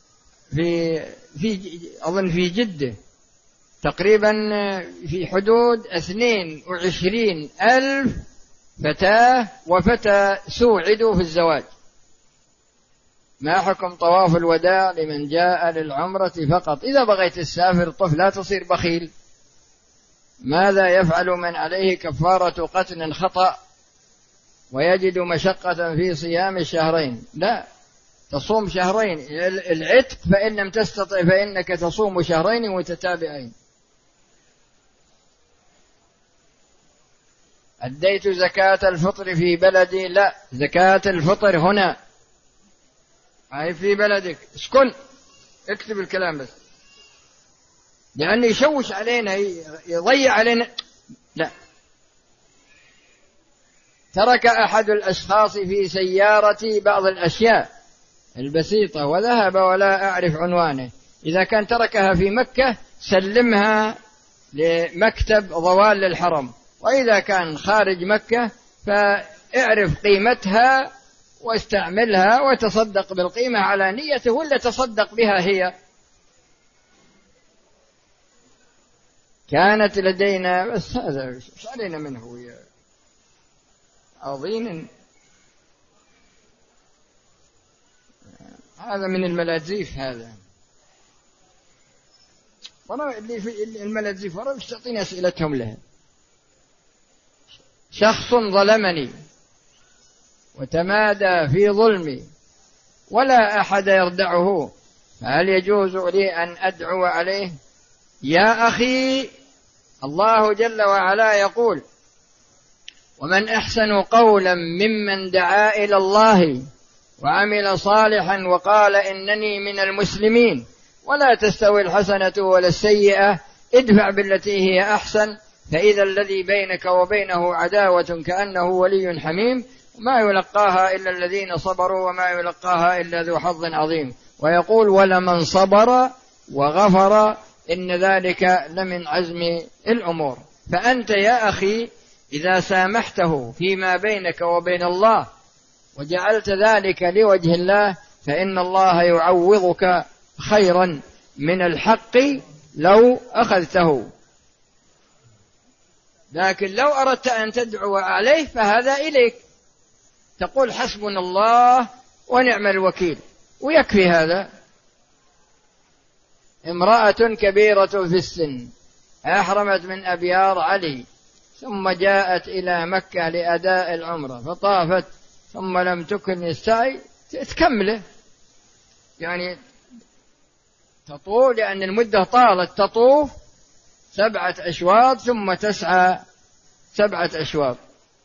أظن في جدة تقريبا في حدود 22,000 فتاة وفتى سوعدوا في الزواج. ما حكم طواف الوداع لمن جاء للعمرة فقط؟ إذا بغيت تسافر طف، لا تصير بخيل. ماذا يفعل من عليه كفارة قتل خطأ ويجد مشقة في صيام الشهرين؟ لا، تصوم شهرين. العتق فإن لم تستطع فإنك تصوم شهرين متتابعين. أديت زكاة الفطر في بلدي؟ لا، زكاة الفطر هنا، هاي في بلدك. اسكن، اكتب الكلام بس، لأنه يشوش علينا، يضيع علينا. لا. ترك أحد الأشخاص في سيارتي بعض الأشياء البسيطة وذهب ولا أعرف عنوانه. إذا كان تركها في مكة سلمها لمكتب ضوال للحرم، وإذا كان خارج مكة فاعرف قيمتها واستعملها وتصدق بالقيمة على نيته ولا تصدق بها هي. كانت لدينا بس هذا ايش علينا منه يا أظن هذا من الملازيف. هذا ورا اللي في الملازيف ورا مش تعطيني أسئلتهم لها. شخص ظلمني وتمادى في ظلمي ولا أحد يردعه، فهل يجوز لي أن أدعو عليه؟ يا أخي، الله جل وعلا يقول: ومن أحسن قولا ممن دعا إلى الله وعمل صالحا وقال إنني من المسلمين. ولا تستوي الحسنة ولا السيئة، ادفع بالتي هي أحسن فإذا الذي بينك وبينه عداوة كأنه ولي حميم، ما يلقاها إلا الذين صبروا وما يلقاها إلا ذو حظ عظيم. ويقول: ولمن صبر وغفر إن ذلك لمن عزم الأمور. فأنت يا أخي إذا سامحته فيما بينك وبين الله وجعلت ذلك لوجه الله فإن الله يعوضك خيرا من الحق لو أخذته. لكن لو أردت أن تدعو عليه فهذا إليك، تقول حسبنا الله ونعم الوكيل ويكفي هذا. امرأة كبيرة في السن أحرمت من أبيار علي ثم جاءت إلى مكة لأداء العمرة فطافت ثم لم تكن السعي تكمله، يعني تطوف، لأن المدة طالت، تطوف 7 أشواط ثم تسعى 7 أشواط.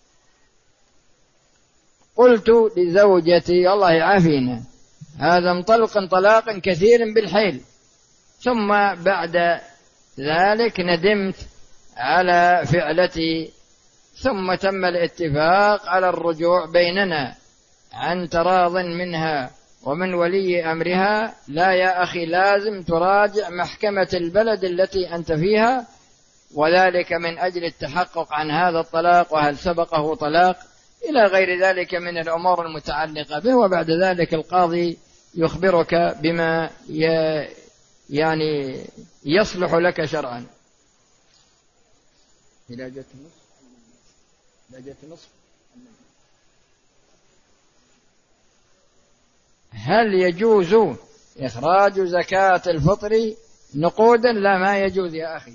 قلت لزوجتي الله يعافينا هذا انطلق طلاقا كثير بالحيل، ثم بعد ذلك ندمت على فعلتي، ثم تم الاتفاق على الرجوع بيننا عن تراض منها ومن ولي أمرها. لا يا أخي، لازم تراجع محكمة البلد التي أنت فيها، وذلك من أجل التحقق عن هذا الطلاق وهل سبقه طلاق إلى غير ذلك من الأمور المتعلقة به. وبعد ذلك القاضي يخبرك بما يعني يصلح لك شرعا. إذا جت نصف هل يجوز إخراج زكاة الفطر نقودا؟ لا، ما يجوز يا أخي.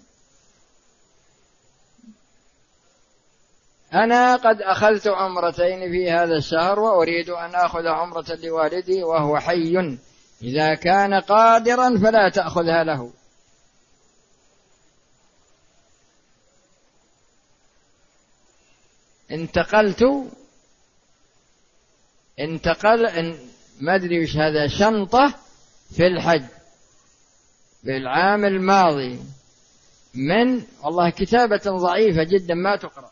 أنا قد أخذت عمرتين في هذا الشهر وأريد أن أخذ عمرة لوالدي وهو حي، إذا كان قادرا فلا تأخذها له. ما أدري وش هذا، شنطة في الحج بالعام الماضي من والله كتابة ضعيفة جدا ما تقرأ.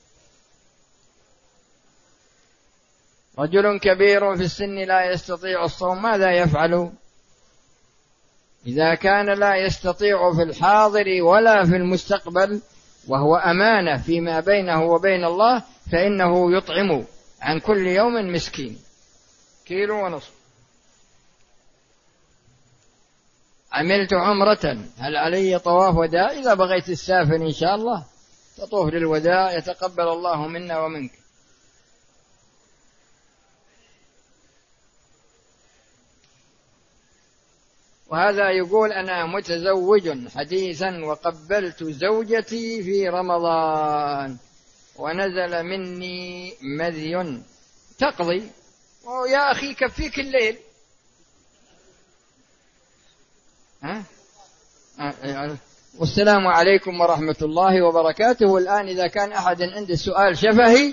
رجل كبير في السن لا يستطيع الصوم، ماذا يفعل؟ إذا كان لا يستطيع في الحاضر ولا في المستقبل وهو أمانة فيما بينه وبين الله فإنه يطعم عن كل يوم مسكين 1.5 كيلو. عملت عمرة، هل علي طواف وداع؟ إذا بغيت تسافر إن شاء الله تطوف للوداع، يتقبل الله منا ومنك. وهذا يقول: أنا متزوج حديثا وقبلت زوجتي في رمضان ونزل مني مذي، تقضي. ويا أخي كفيك الليل. والسلام عليكم ورحمة الله وبركاته. الآن إذا كان أحد عنده سؤال شفهي،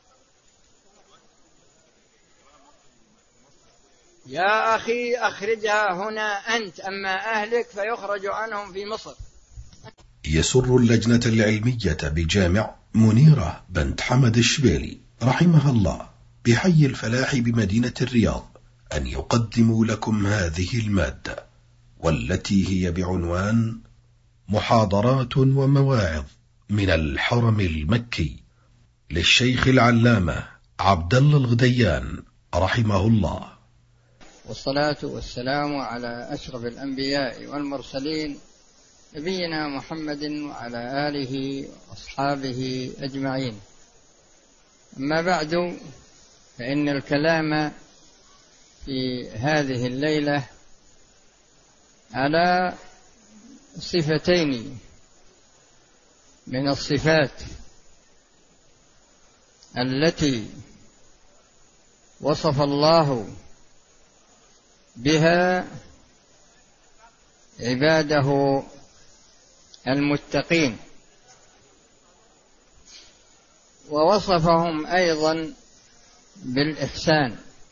يا أخي أخرجها هنا أنت، أما أهلك فيخرج عنهم في مصر. يسر اللجنة العلمية بجامع منيرة بنت حمد الشبيلي رحمها الله بحي الفلاح بمدينة الرياض أن يقدموا لكم هذه المادة، والتي هي بعنوان محاضرات ومواعظ من الحرم المكي للشيخ العلامة عبد الله الغديان رحمه الله. والصلاة والسلام على أشرف الأنبياء والمرسلين نبينا محمد وعلى آله وأصحابه أجمعين. أما بعد، فإن الكلام في هذه الليلة على صفتين من الصفات التي وصف الله بها عباده المتقين، ووصفهم أيضا بالإحسان.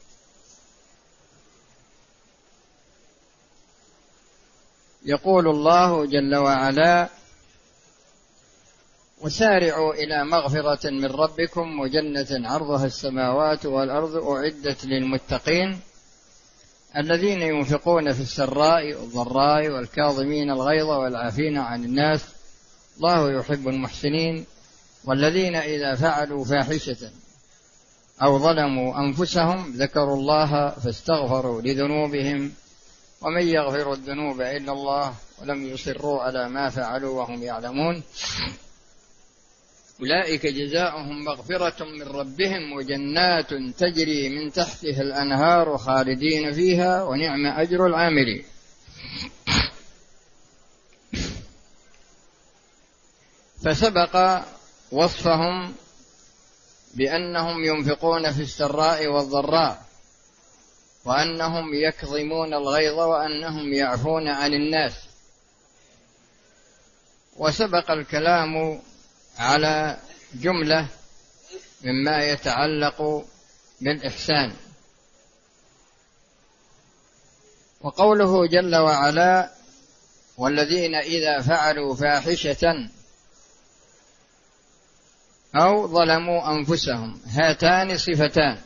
يقول الله جل وعلا: وسارعوا إلى مغفرة من ربكم وجنة عرضها السماوات والأرض أعدت للمتقين الذين ينفقون في السراء والضراء والكاظمين الغيظ والعافين عن الناس الله يحب المحسنين والذين إذا فعلوا فاحشة أو ظلموا أنفسهم ذكروا الله فاستغفروا لذنوبهم ومن يغفر الذنوب إلا الله ولم يصروا على ما فعلوا وهم يعلمون أولئك جزاؤهم مغفرة من ربهم وجنات تجري من تحتها الأنهار خالدين فيها ونعم أجر العاملين. فسبق وصفهم بأنهم ينفقون في السراء والضراء، وأنهم يكظمون الغيظ، وأنهم يعفون عن الناس. وسبق الكلام على جملة مما يتعلق بالإحسان. وقوله جل وعلا: والذين إذا فعلوا فاحشة أو ظلموا أنفسهم، هاتان صفتان،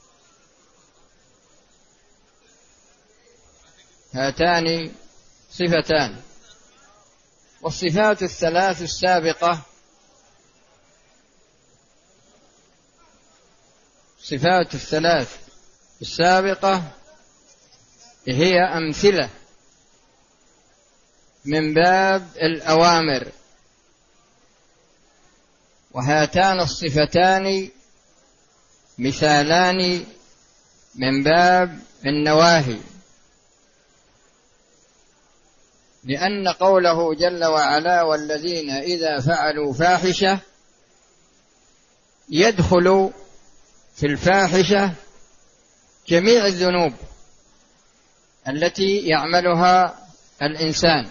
هاتان صفتان. والصفات الثلاث السابقة، صفات الثلاث السابقة هي أمثلة من باب الأوامر، وهاتان الصفتان مثالان من باب النواهي، لأن قوله جل وعلا: والذين إذا فعلوا فاحشة، يدخل في الفاحشة جميع الذنوب التي يعملها الإنسان،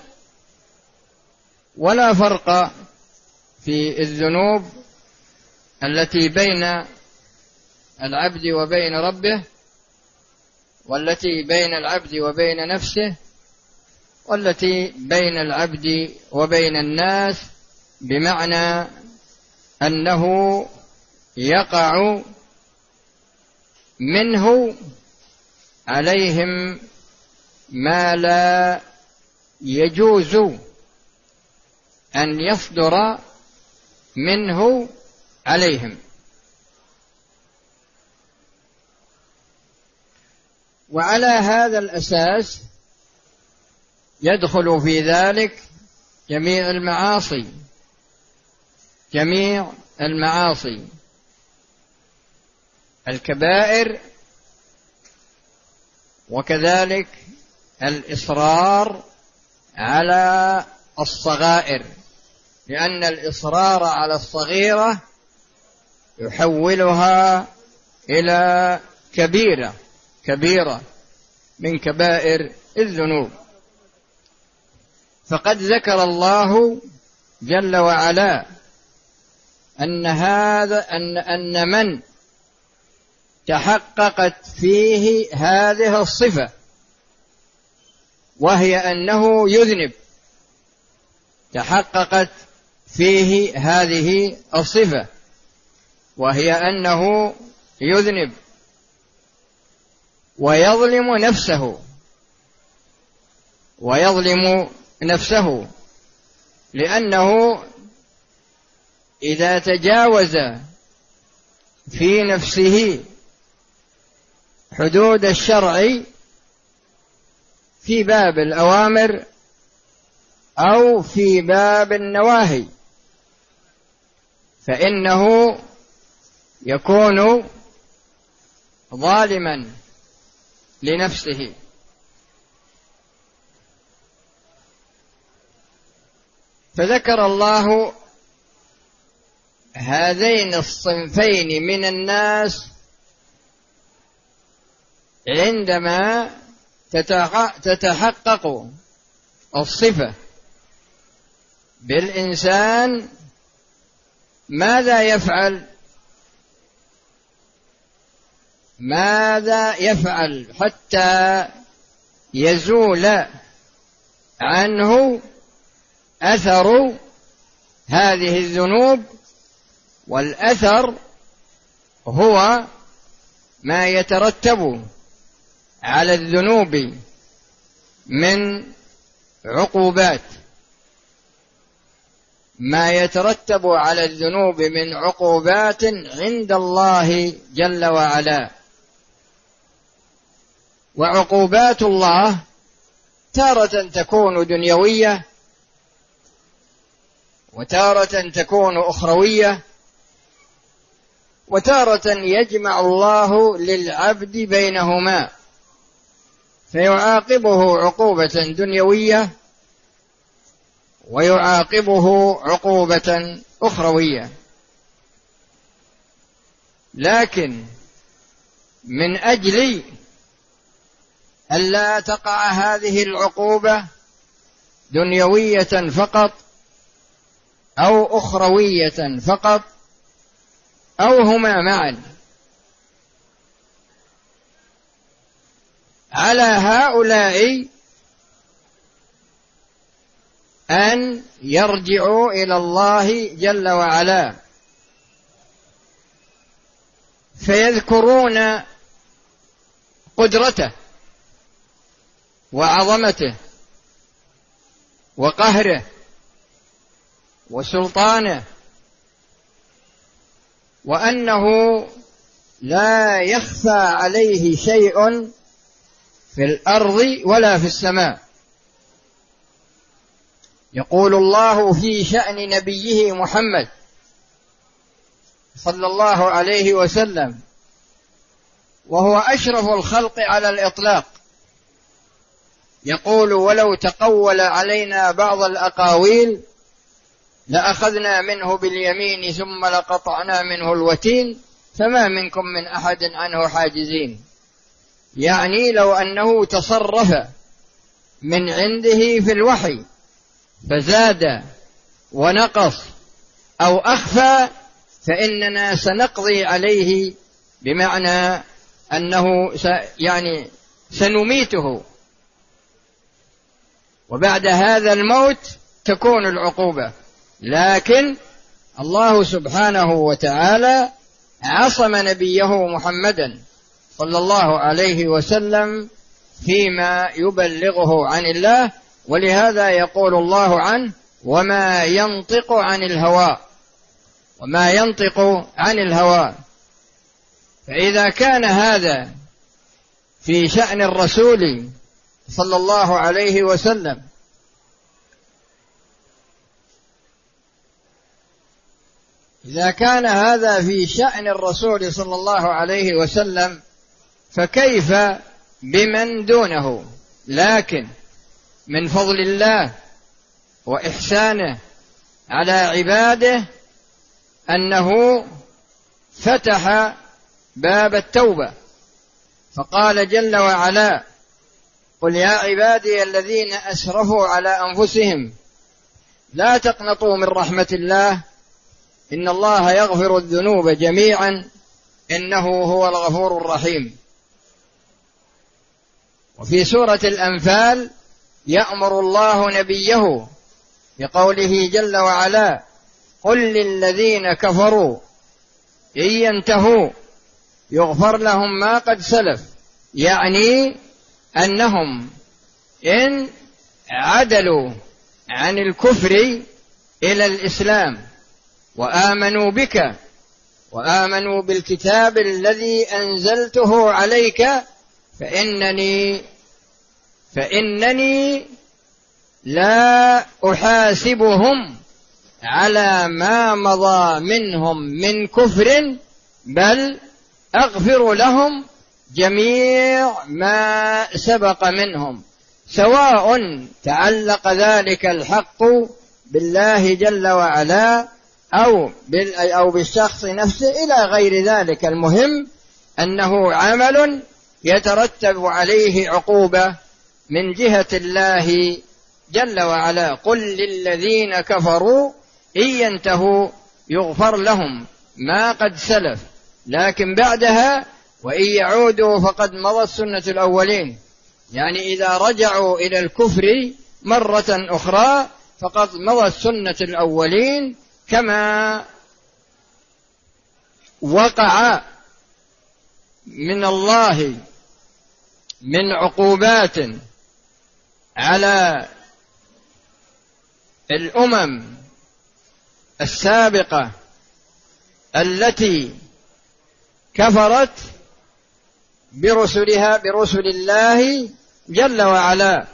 ولا فرق في الذنوب التي بين العبد وبين ربه، والتي بين العبد وبين نفسه، والتي بين العبد وبين الناس، بمعنى أنه يقع منه عليهم ما لا يجوز أن يصدر منه عليهم. وعلى هذا الأساس يدخل في ذلك جميع المعاصي، جميع المعاصي، الكبائر، وكذلك الإصرار على الصغائر، لأن الإصرار على الصغيرة يحولها إلى كبيرة من كبائر الذنوب. فقد ذكر الله جل وعلا أن من تحققت فيه هذه الصفة، وهي أنه يذنب، تحققت فيه هذه الصفة وهي أنه يذنب ويظلم نفسه، لأنه إذا تجاوز في نفسه حدود الشرع في باب الأوامر أو في باب النواهي، فإنه يكون ظالما لنفسه. فذكر الله هذين الصنفين من الناس عندما تتحقق الصفة بالإنسان ماذا يفعل حتى يزول عنه أثر هذه الذنوب. والأثر هو ما يترتب على الذنوب من عقوبات، ما يترتب على الذنوب من عقوبات عند الله جل وعلا. وعقوبات الله تارة تكون دنيوية وتارة تكون أخروية، وتارة يجمع الله للعبد بينهما فيعاقبه عقوبة دنيوية ويعاقبه عقوبة أخروية. لكن من أجل ألا تقع هذه العقوبة دنيوية فقط أو أخروية فقط أو هما معا، على هؤلاء أن يرجعوا إلى الله جل وعلا فيذكرون قدرته وعظمته وقهره وسلطانه، وأنه لا يخفى عليه شيء في الأرض ولا في السماء. يقول الله في شأن نبيه محمد صلى الله عليه وسلم وهو أشرف الخلق على الإطلاق، يقول: ولو تقول علينا بعض الأقاويل لأخذنا منه باليمين ثم لقطعنا منه الوتين فما منكم من أحد عنه حاجزين. يعني لو أنه تصرف من عنده في الوحي فزاد ونقص أو أخفى فإننا سنقضي عليه، بمعنى أنه سنميته، وبعد هذا الموت تكون العقوبة. لكن الله سبحانه وتعالى عصم نبيه محمدا صلى الله عليه وسلم فيما يبلغه عن الله، ولهذا يقول الله عنه: وما ينطق عن الهوى، وما ينطق عن الهوى. فإذا كان هذا في شأن الرسول صلى الله عليه وسلم، إذا كان هذا في شأن الرسول صلى الله عليه وسلم فكيف بمن دونه؟ لكن من فضل الله وإحسانه على عباده أنه فتح باب التوبة، فقال جل وعلا: قل يا عبادي الذين أسرفوا على أنفسهم لا تقنطوا من رحمة الله إن الله يغفر الذنوب جميعا إنه هو الغفور الرحيم. وفي سورة الأنفال يأمر الله نبيه بقوله جل وعلا: قل للذين كفروا إن ينتهوا يغفر لهم ما قد سلف، يعني أنهم إن عدلوا عن الكفر إلى الإسلام وآمنوا بك وآمنوا بالكتاب الذي أنزلته عليك فإنني لا أحاسبهم على ما مضى منهم من كفر، بل أغفر لهم جميع ما سبق منهم، سواء تعلق ذلك الحق بالله جل وعلا أو بالشخص نفسه إلى غير ذلك. المهم أنه عمل يترتب عليه عقوبة من جهة الله جل وعلا. قل للذين كفروا إن ينتهوا يغفر لهم ما قد سلف، لكن بعدها وإن يعودوا فقد مضت سنة الأولين، يعني إذا رجعوا إلى الكفر مرة أخرى فقد مضت سنة الأولين، كما وقع من الله من عقوبات على الأمم السابقة التي كفرت برسل الله جل وعلا.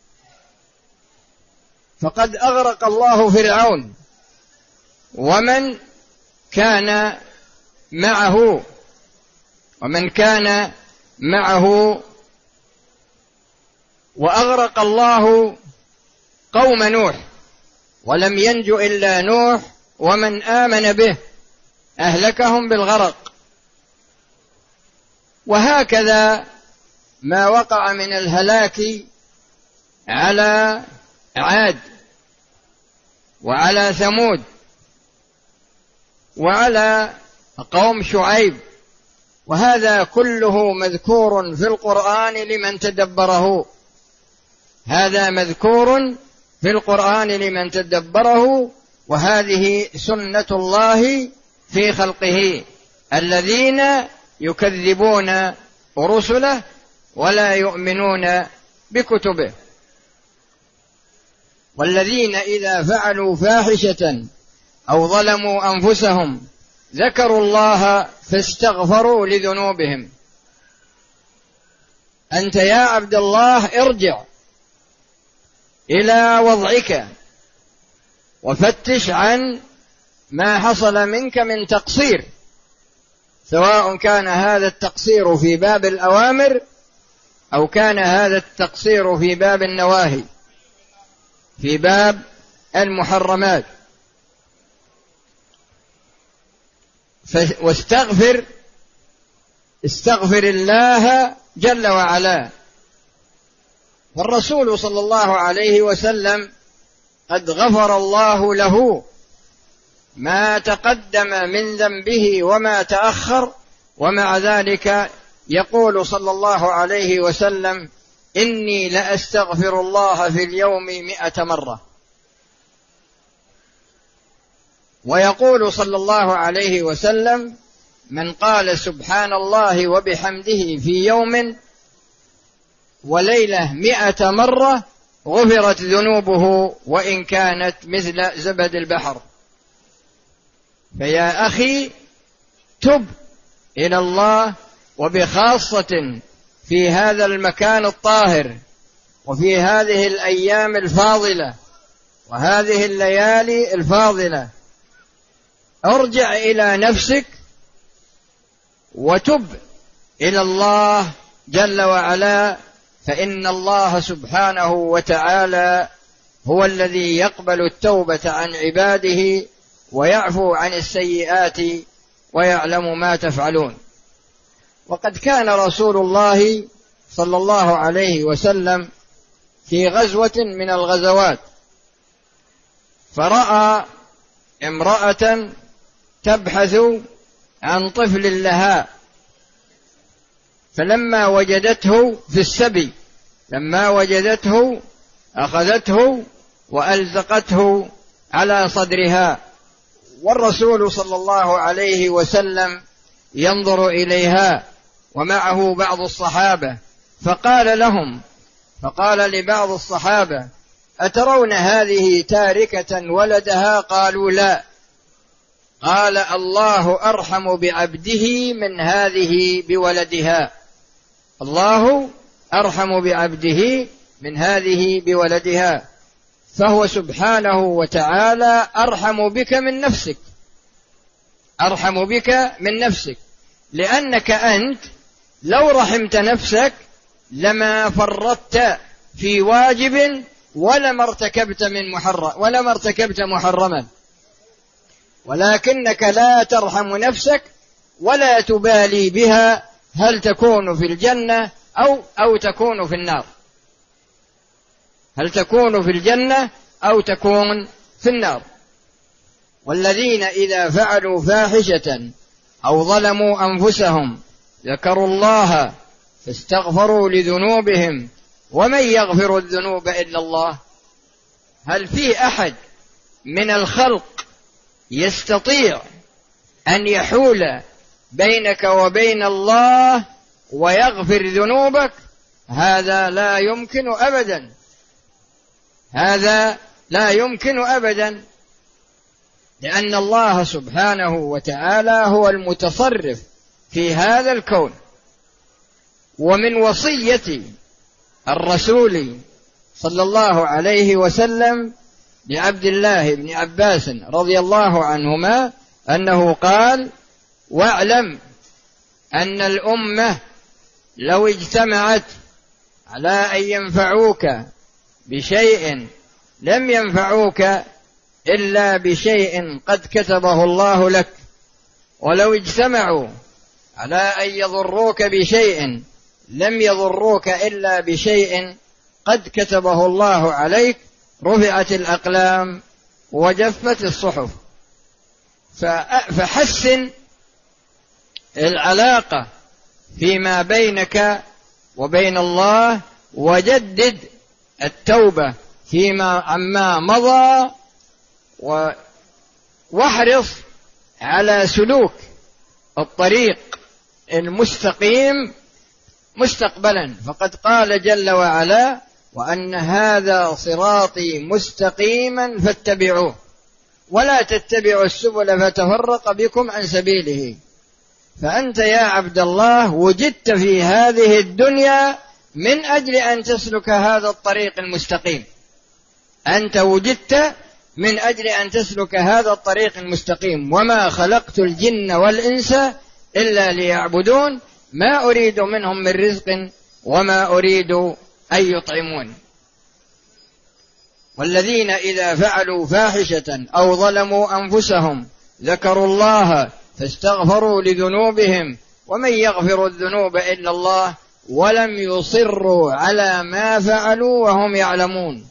فقد أغرق الله فرعون ومن كان معه وأغرق الله قوم نوح، ولم ينج إلا نوح ومن آمن به، أهلكهم بالغرق. وهكذا ما وقع من الهلاك على عاد وعلى ثمود وعلى قوم شعيب، وهذا كله مذكور في القرآن لمن تدبره. هذا مذكور في القرآن لمن تدبره، وهذه سنة الله في خلقه الذين يكذبون رسله ولا يؤمنون بكتبه. والذين إذا فعلوا فاحشة أو ظلموا أنفسهم ذكروا الله فاستغفروا لذنوبهم. أنت يا عبد الله ارجع إلى وضعك وفتش عن ما حصل منك من تقصير، سواء كان هذا التقصير في باب الأوامر أو كان هذا التقصير في باب النواهي، في باب المحرمات. استغفر الله جل وعلا. والرسول صلى الله عليه وسلم قد غفر الله له ما تقدم من ذنبه وما تأخر، ومع ذلك يقول صلى الله عليه وسلم: إني لأستغفر الله في اليوم 100 مرة. ويقول صلى الله عليه وسلم: من قال سبحان الله وبحمده في يوم وليلة 100 مرة غفرت ذنوبه وإن كانت مثل زبد البحر. فيا أخي تب إلى الله، وبخاصة في هذا المكان الطاهر وفي هذه الأيام الفاضلة وهذه الليالي الفاضلة. ارجع إلى نفسك وتب إلى الله جل وعلا، فإن الله سبحانه وتعالى هو الذي يقبل التوبة عن عباده ويعفو عن السيئات ويعلم ما تفعلون. وقد كان رسول الله صلى الله عليه وسلم في غزوة من الغزوات، فرأى امرأة تبحث عن طفل لها، فلما وجدته في السبي، لما وجدته أخذته وألزقته على صدرها، والرسول صلى الله عليه وسلم ينظر إليها ومعه بعض الصحابة، فقال لبعض الصحابة: أترون هذه تاركة ولدها؟ قالوا لا. قال الله أرحم بعبده من هذه بولدها. الله أرحم بعبده من هذه بولدها، فهو سبحانه وتعالى أرحم بك من نفسك، أرحم بك من نفسك، لأنك أنت لو رحمت نفسك لما فرطت في واجب ولما ارتكبت محرما، ولكنك لا ترحم نفسك ولا تبالي بها هل تكون في الجنة أو تكون في النار، هل تكون في الجنة أو تكون في النار. والذين إذا فعلوا فاحشة أو ظلموا أنفسهم ذكروا الله فاستغفروا لذنوبهم ومن يغفر الذنوب إلا الله. هل في أحد من الخلق يستطيع أن يحول بينك وبين الله ويغفر ذنوبك؟ هذا لا يمكن أبدا، هذا لا يمكن أبدا، لأن الله سبحانه وتعالى هو المتصرف في هذا الكون. ومن وصية الرسول صلى الله عليه وسلم لعبد الله بن عباس رضي الله عنهما أنه قال: واعلم أن الأمة لو اجتمعت على أن ينفعوك بشيء لم ينفعوك إلا بشيء قد كتبه الله لك، ولو اجتمعوا على أن يضروك بشيء لم يضروك إلا بشيء قد كتبه الله عليك، رفعت الأقلام وجفت الصحف. فحسن العلاقة فيما بينك وبين الله، وجدد التوبة فيما عما مضى، واحرص على سلوك الطريق المستقيم مستقبلا. فقد قال جل وعلا: وأن هذا صراطي مستقيما فاتبعوه ولا تتبعوا السبل فتفرق بكم عن سبيله. فأنت يا عبد الله وجدت في هذه الدنيا من أجل أن تسلك هذا الطريق المستقيم، أنت وجدت من أجل أن تسلك هذا الطريق المستقيم. وما خلقت الجن والإنس إلا ليعبدون ما أريد منهم من رزق وما أريد أن يطعمون. والذين إذا فعلوا فاحشة أو ظلموا أنفسهم ذكروا الله فاستغفروا لذنوبهم ومن يغفر الذنوب إلا الله ولم يصروا على ما فعلوا وهم يعلمون.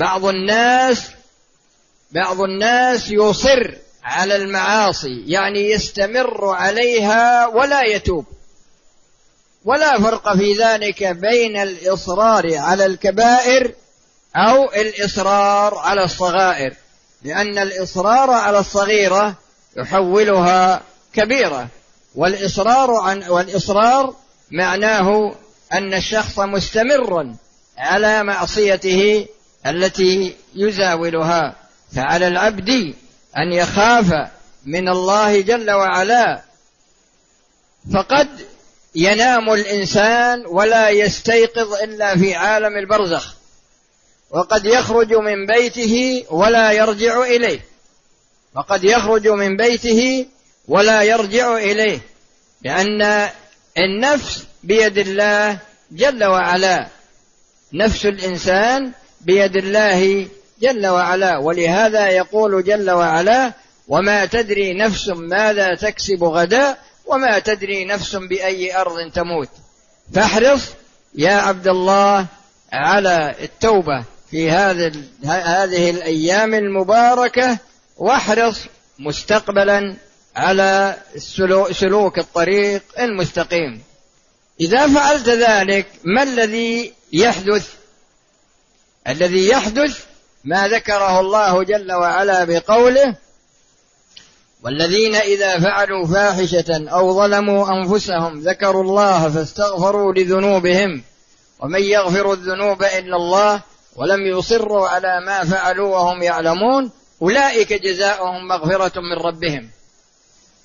بعض الناس يصر على المعاصي، يعني يستمر عليها ولا يتوب، ولا فرق في ذلك بين الإصرار على الكبائر أو الإصرار على الصغائر، لأن الإصرار على الصغيرة يحولها كبيرة، والإصرار معناه أن الشخص مستمر على معصيته التي يزاولها. فعلى العبد أن يخاف من الله جل وعلا، فقد ينام الإنسان ولا يستيقظ إلا في عالم البرزخ، وقد يخرج من بيته ولا يرجع إليه، وقد يخرج من بيته ولا يرجع إليه، لأن النفس بيد الله جل وعلا، نفس الإنسان بيد الله جل وعلا. ولهذا يقول جل وعلا: وما تدري نفس ماذا تكسب غدا وما تدري نفس بأي أرض تموت. فاحرص يا عبد الله على التوبة في هذه الأيام المباركة، واحرص مستقبلا على سلوك الطريق المستقيم. إذا فعلت ذلك ما الذي يحدث؟ الذي يحدث ما ذكره الله جل وعلا بقوله: والذين إذا فعلوا فاحشة أو ظلموا أنفسهم ذكروا الله فاستغفروا لذنوبهم ومن يغفر الذنوب إلا الله ولم يصروا على ما فعلوا وهم يعلمون أولئك جزاؤهم مغفرة من ربهم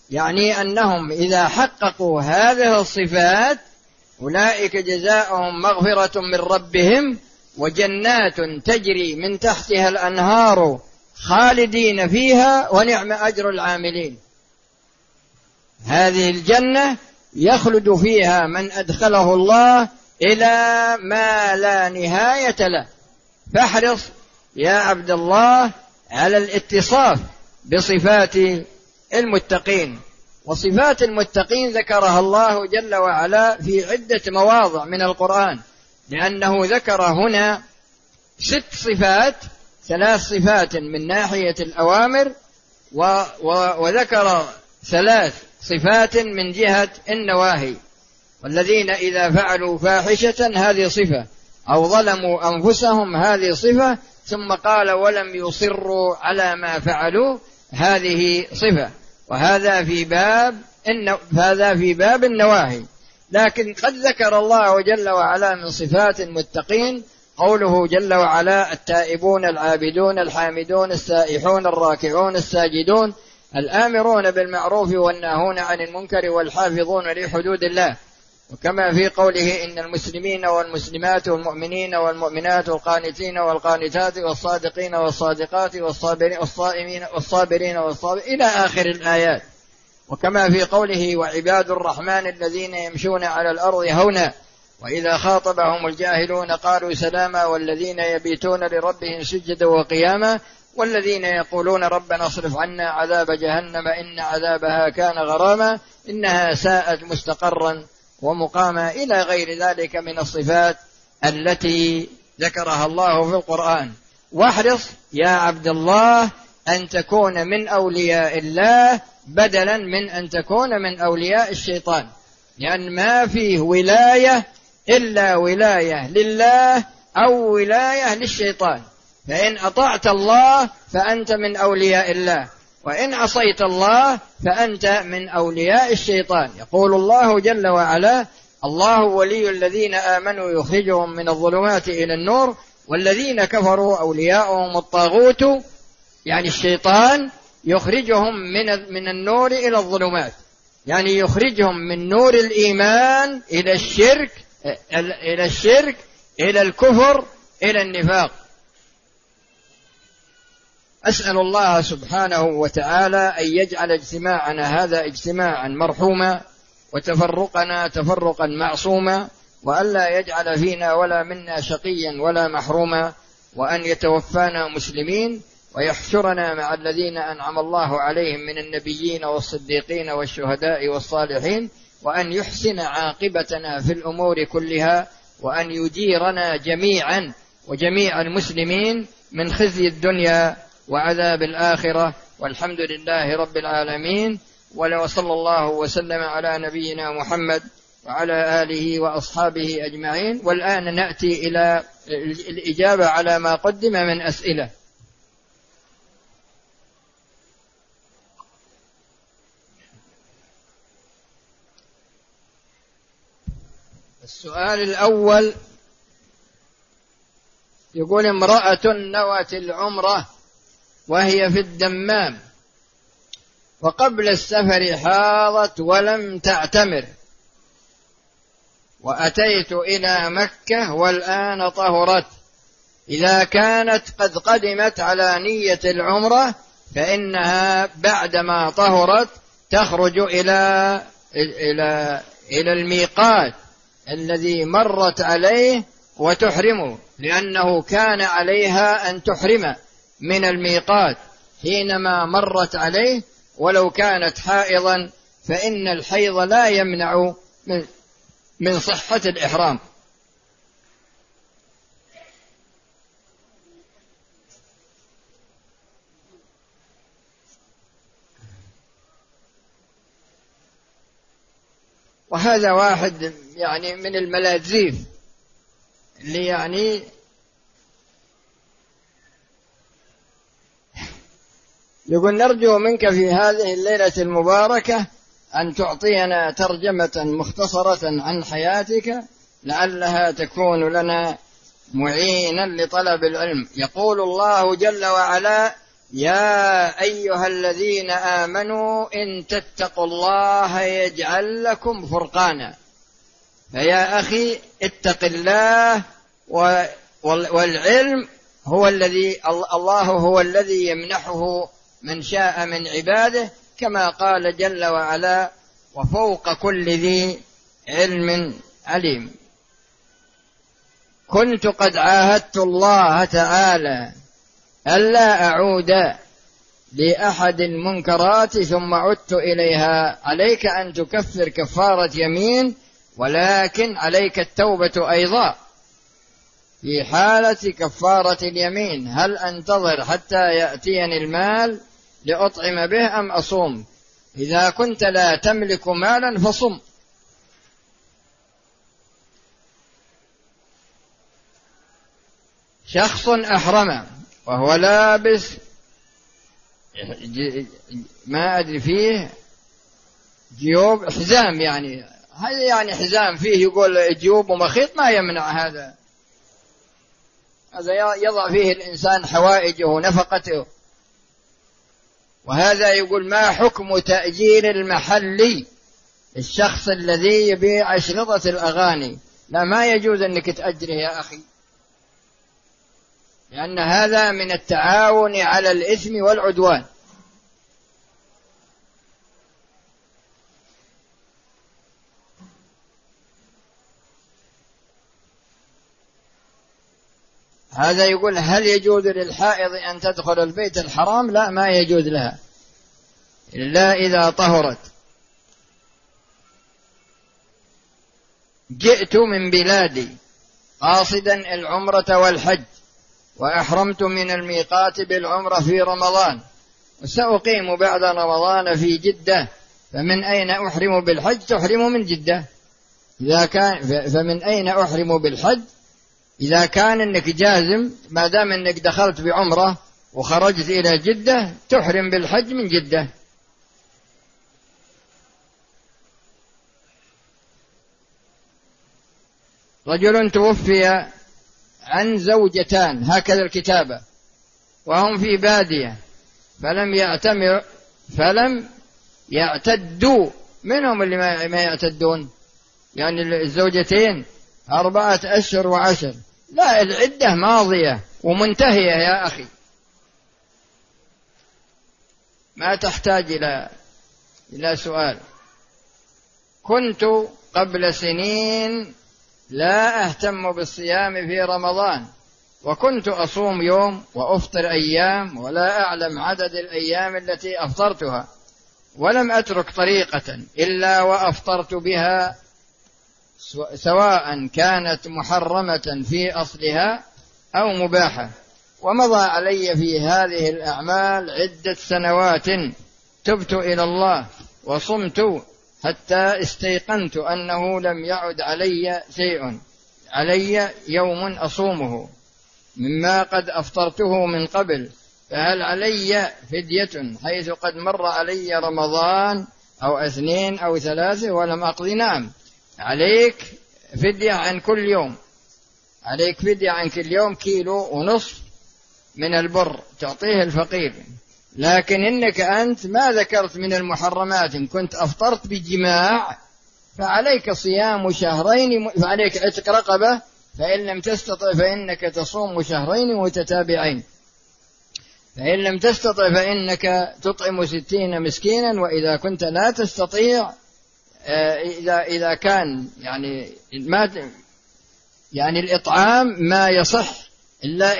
يعني أنهم إذا حققوا هذه الصفات أولئك جزاؤهم مغفرة من ربهم وجنات تجري من تحتها الأنهار خالدين فيها ونعم أجر العاملين. هذه الجنة يخلد فيها من أدخله الله إلى ما لا نهاية له. فاحرص يا عبد الله على الاتصاف بصفات المتقين. وصفات المتقين ذكرها الله جل وعلا في عدة مواضع من القرآن، لأنه ذكر هنا 6 صفات، 3 صفات من ناحية الأوامر وذكر 3 صفات من جهة النواهي. والذين إذا فعلوا فاحشة هذه صفة، أو ظلموا أنفسهم هذه صفة، ثم قال ولم يصروا على ما فعلوا هذه صفة. وهذا في باب النواهي. لكن قد ذكر الله جل وعلا من صفات المتقين قوله جل وعلا التائبون العابدون الحامدون السائحون الراكعون الساجدون الآمرون بالمعروف والناهون عن المنكر والحافظون لحدود الله. وكما في قوله إن المسلمين والمسلمات والمؤمنين والمؤمنات والقانتين والقانتات والصادقين والصادقات والصائمين والصابرين إلى آخر الآيات. وكما في قوله وعباد الرحمن الذين يمشون على الأرض هونا وإذا خاطبهم الجاهلون قالوا سلاما والذين يبيتون لربهم سجدا وقياما والذين يقولون ربنا اصرف عنا عذاب جهنم إن عذابها كان غراما إنها ساءت مستقرا ومقاما إلى غير ذلك من الصفات التي ذكرها الله في القرآن. واحرص يا عبد الله أن تكون من أولياء الله بدلا من أن تكون من أولياء الشيطان، لأن ما فيه ولاية إلا ولاية لله أو ولاية للشيطان. فإن أطعت الله فأنت من أولياء الله، وإن عصيت الله فأنت من أولياء الشيطان. يقول الله جل وعلا الله ولي الذين آمنوا يخرجهم من الظلمات إلى النور والذين كفروا أولياؤهم الطاغوت، يعني الشيطان يخرجهم من النور إلى الظلمات، يعني يخرجهم من نور الإيمان إلى الشرك إلى الكفر إلى النفاق. أسأل الله سبحانه وتعالى أن يجعل اجتماعنا هذا اجتماعا مرحوما وتفرقنا تفرقا معصوما، وألا يجعل فينا ولا منا شقيا ولا محروما، وأن يتوفانا مسلمين ويحشرنا مع الذين أنعم الله عليهم من النبيين والصديقين والشهداء والصالحين، وأن يحسن عاقبتنا في الأمور كلها، وأن يجيرنا جميعا وجميع المسلمين من خزي الدنيا وعذاب الآخرة. والحمد لله رب العالمين، وصلى الله وسلم على نبينا محمد وعلى آله وأصحابه أجمعين. والآن نأتي إلى الإجابة على ما قدم من أسئلة. السؤال الأول يقول امرأة نوت العمرة وهي في الدمام وقبل السفر حاضت ولم تعتمر، وأتيت إلى مكة والآن طهرت، إذا كانت قد قدمت على نية العمرة فإنها بعدما طهرت تخرج إلى الميقات الذي مرت عليه وتحرمه، لأنه كان عليها أن تحرم من الميقات حينما مرت عليه، ولو كانت حائضا فإن الحيض لا يمنع من صحة الإحرام. وهذا واحد يعني من الملاذيف اللي يعني يقول نرجو منك في هذه الليلة المباركة أن تعطينا ترجمة مختصرة عن حياتك لعلها تكون لنا معينا لطلب العلم. يقول الله جل وعلا يا أيها الذين آمنوا إن تتقوا الله يجعل لكم فرقانا. فيا أخي اتق الله، والعلم هو الذي الله هو الذي يمنحه من شاء من عباده، كما قال جل وعلا: وفوق كل ذي علم عليم. كنت قد عاهدت الله تعالى ألا أعود لأحد المنكرات ثم عدت إليها. عليك أن تكفر كفارة يمين، ولكن عليك التوبة أيضا في حالة كفارة اليمين. هل أنتظر حتى يأتيني المال لأطعم به أم أصوم؟ إذا كنت لا تملك مالا فصم. شخص أحرم وهو لابس ما أدري فيه جيوب حزام، يعني هذا يعني حزام فيه يقول جيوب ومخيط، ما يمنع هذا يضع فيه الإنسان حوائجه ونفقته. وهذا يقول: ما حكم تأجير المحلي الشخص الذي يبيع أشرطة الأغاني؟ لا، ما يجوز أنك تأجره يا أخي، لأن هذا من التعاون على الإثم والعدوان. هذا يقول: هل يجوز للحائض أن تدخل البيت الحرام؟ لا، ما يجوز لها إلا إذا طهرت. جئت من بلادي قاصدا العمرة والحج، وأحرمت من الميقات بالعمرة في رمضان، وسأقيم بعد رمضان في جدة، فمن أين أحرم بالحج؟ تحرم من جدة. فمن أين أحرم بالحج؟ إذا كان أنك جازم، ما دام أنك دخلت بعمرة وخرجت إلى جدة، تحرم بالحج من جدة. رجل توفي عن زوجتان، هكذا الكتابة، وهم في بادية، فلم يعتدوا. منهم اللي ما يعتدون؟ يعني الزوجتين 4 أشهر و10. لا، العدة ماضية ومنتهية يا أخي، ما تحتاج إلى سؤال. كنت قبل سنين لا أهتم بالصيام في رمضان، وكنت أصوم يوم وأفطر أيام، ولا أعلم عدد الأيام التي أفطرتها، ولم أترك طريقة إلا وأفطرت بها، سواء كانت محرمة في أصلها أو مباحة. ومضى علي في هذه الأعمال عدة سنوات، تبت إلى الله وصمت حتى استيقنت أنه لم يعد علي شيء، علي يوم أصومه مما قد أفطرته من قبل، فهل علي فدية حيث قد مر علي رمضان أو 2 أو 3 ولم أقضي؟ نعم، عليك فدية عن كل يوم، عليك فدية عن كل يوم 1.5 كيلو من البر تعطيه الفقير. لكن إنك أنت ما ذكرت من المحرمات، إن كنت أفطرت بجماع فعليك صيام شهرين، فعليك عتق رقبة، فإن لم تستطع فإنك تصوم شهرين متتابعين، فإن لم تستطع فإنك تطعم 60 مسكينا، وإذا كنت لا تستطيع، إذا كان يعني الإطعام ما يصح إلا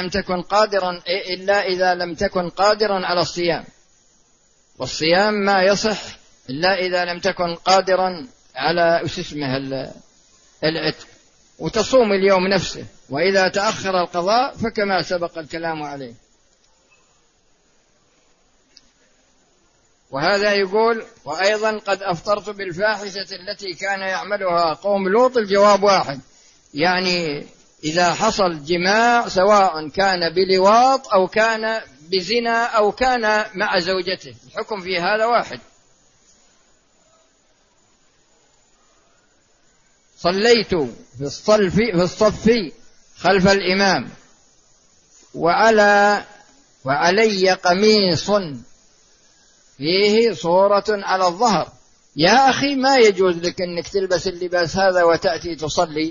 إذا لم تكن قادرا على الصيام، والصيام ما يصح إلا إذا لم تكن قادرا على العتق، وتصوم اليوم نفسه، وإذا تأخر القضاء فكما سبق الكلام عليه. وهذا يقول: وأيضا قد أفطرت بالفاحشة التي كان يعملها قوم لوط. الجواب واحد، يعني إذا حصل جماع سواء كان بلواط أو كان بزنا أو كان مع زوجته، الحكم في هذا واحد. صليت في الصف خلف الإمام، وعلي قميص فيه صورة على الظهر. يا أخي ما يجوز لك أنك تلبس اللباس هذا وتأتي تصلي.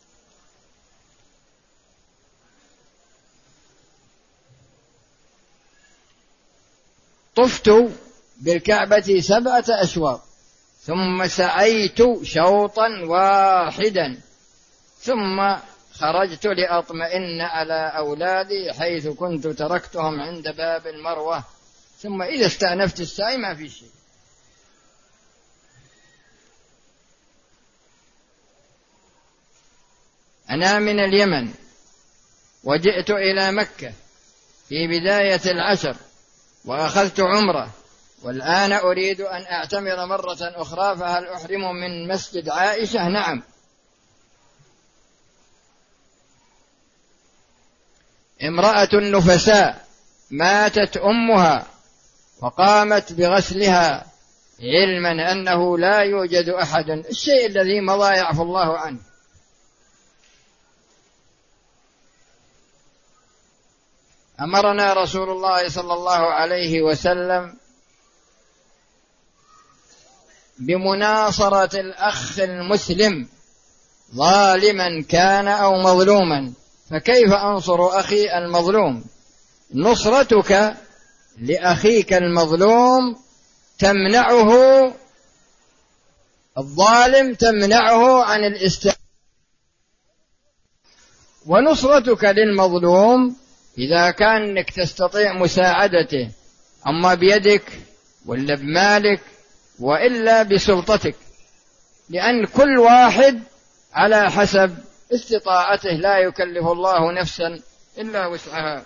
طفت بالكعبة 7 أشواط ثم سعيت شوطا واحدا ثم خرجت لأطمئن على أولادي حيث كنت تركتهم عند باب المروة، ثم إذا استأنفت السعي ما في شيء. أنا من اليمن وجئت إلى مكة في بداية العشر وأخذت عمرة، والآن أريد أن أعتمر مرة أخرى، فهل أحرم من مسجد عائشة؟ نعم. امرأة نفساء ماتت أمها وقامت بغسلها علما أنه لا يوجد أحد، الشيء الذي مضى يعفو الله عنه. أمرنا رسول الله صلى الله عليه وسلم بمناصرة الأخ المسلم ظالما كان أو مظلوما، فكيف أنصر أخي المظلوم؟ نصرتك لأخيك المظلوم تمنعه، الظالم تمنعه عن الاستعانة، ونصرتك للمظلوم إذا كانك تستطيع مساعدته، أما بيدك ولا بمالك وإلا بسلطتك، لأن كل واحد على حسب استطاعته، لا يكلف الله نفسا إلا وسعها.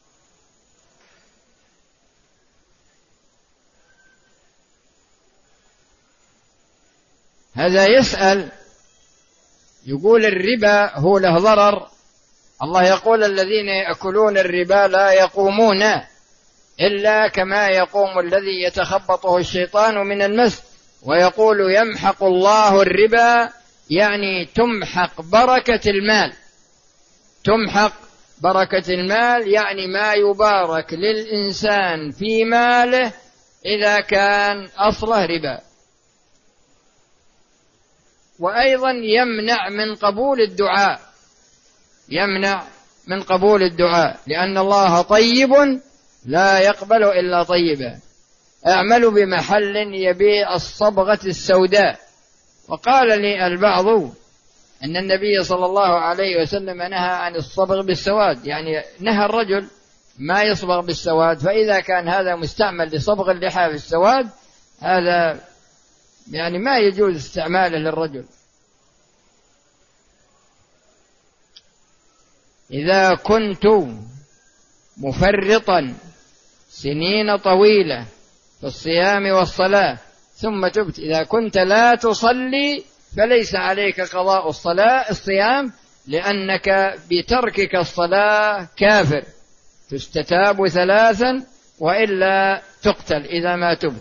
هذا يسأل يقول الربا هو له ضرر. الله يقول الذين يأكلون الربا لا يقومون إلا كما يقوم الذي يتخبطه الشيطان من المس، ويقول يمحق الله الربا، يعني تمحق بركة المال. تمحق بركة المال يعني ما يبارك للإنسان في ماله إذا كان أصله ربا. وأيضا يمنع من قبول الدعاء، يمنع من قبول الدعاء، لأن الله طيب لا يقبل إلا طيبا. أعمل بمحل يبيع الصبغة السوداء، وقال لي البعض أن النبي صلى الله عليه وسلم نهى عن الصبغ بالسواد، يعني نهى الرجل ما يصبغ بالسواد، فإذا كان هذا مستعمل لصبغ اللحى في السواد هذا يعني ما يجوز استعماله للرجل. إذا كنت مفرطا سنين طويلة في الصيام والصلاة ثم تبت، إذا كنت لا تصلي فليس عليك قضاء الصيام، لأنك بتركك الصلاة كافر، تستتاب 3 وإلا تقتل إذا ما تبت.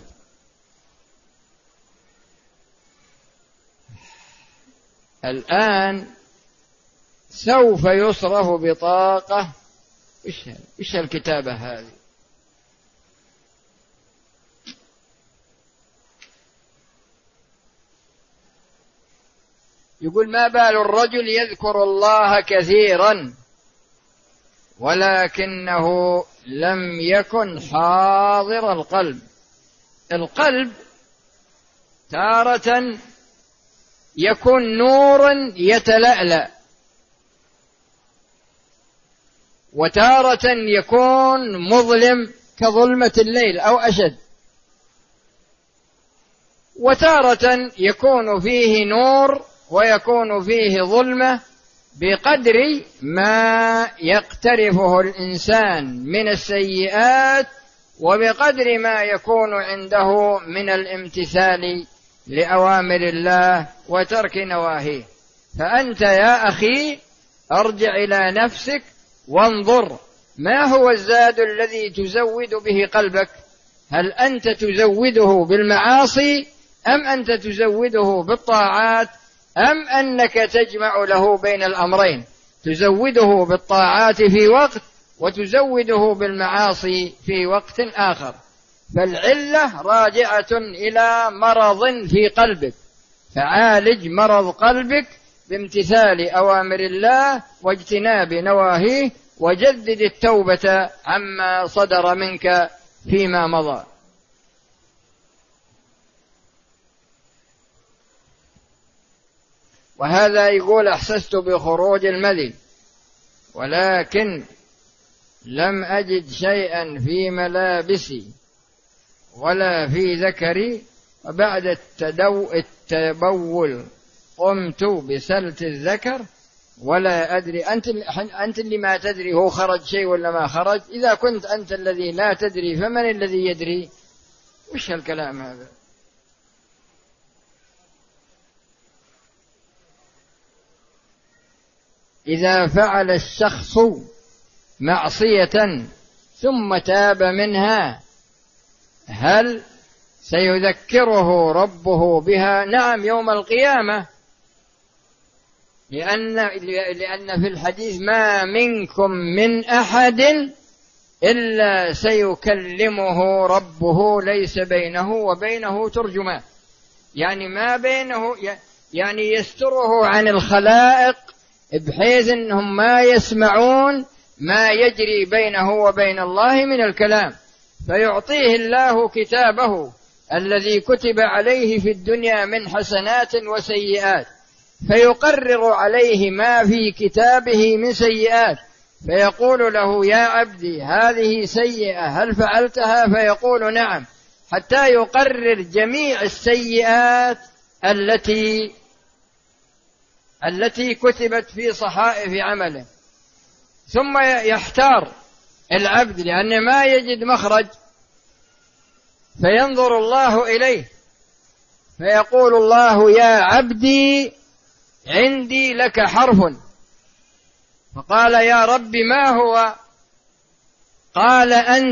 الآن سوف يصرف بطاقة. إيش الكتابة هذه؟ يقول ما بال الرجل يذكر الله كثيرا ولكنه لم يكن حاضر القلب. القلب تارة يكون نورا يتلألأ، وتارة يكون مظلم كظلمة الليل أو أشد، وتارة يكون فيه نور ويكون فيه ظلمة بقدر ما يقترفه الإنسان من السيئات وبقدر ما يكون عنده من الامتثال لأوامر الله وترك نواهيه. فأنت يا أخي ارجع إلى نفسك وانظر ما هو الزاد الذي تزود به قلبك، هل أنت تزوده بالمعاصي أم أنت تزوده بالطاعات، أم أنك تجمع له بين الأمرين، تزوده بالطاعات في وقت وتزوده بالمعاصي في وقت آخر. فالعلة راجعة إلى مرض في قلبك، فعالج مرض قلبك بامتثال أوامر الله واجتناب نواهيه، وجدد التوبة عما صدر منك فيما مضى. وهذا يقول: أحسست بخروج المذي ولكن لم أجد شيئا في ملابسي ولا في ذكري، وبعد التبول قمت بسلت الذكر ولا أدري. أنت اللي ما تدري هو خرج شيء ولا ما خرج. إذا كنت أنت الذي لا تدري فمن الذي يدري؟ وش هالكلام هذا؟ إذا فعل الشخص معصية ثم تاب منها هل سيذكره ربه بها؟ نعم، يوم القيامة، لأن في الحديث: ما منكم من أحد إلا سيكلمه ربه ليس بينه وبينه ترجمان. يعني ما بينه، يعني يستره عن الخلائق بحيث أنهم ما يسمعون ما يجري بينه وبين الله من الكلام، فيعطيه الله كتابه الذي كتب عليه في الدنيا من حسنات وسيئات، فيقرر عليه ما في كتابه من سيئات، فيقول له: يا عبدي هذه سيئة هل فعلتها؟ فيقول: نعم، حتى يقرر جميع السيئات التي كتبت في صحائف عمله. ثم يحتار العبد لأنه ما يجد مخرج، فينظر الله إليه فيقول الله: يا عبدي عندي لك حرف. فقال: يا رب ما هو؟ قال: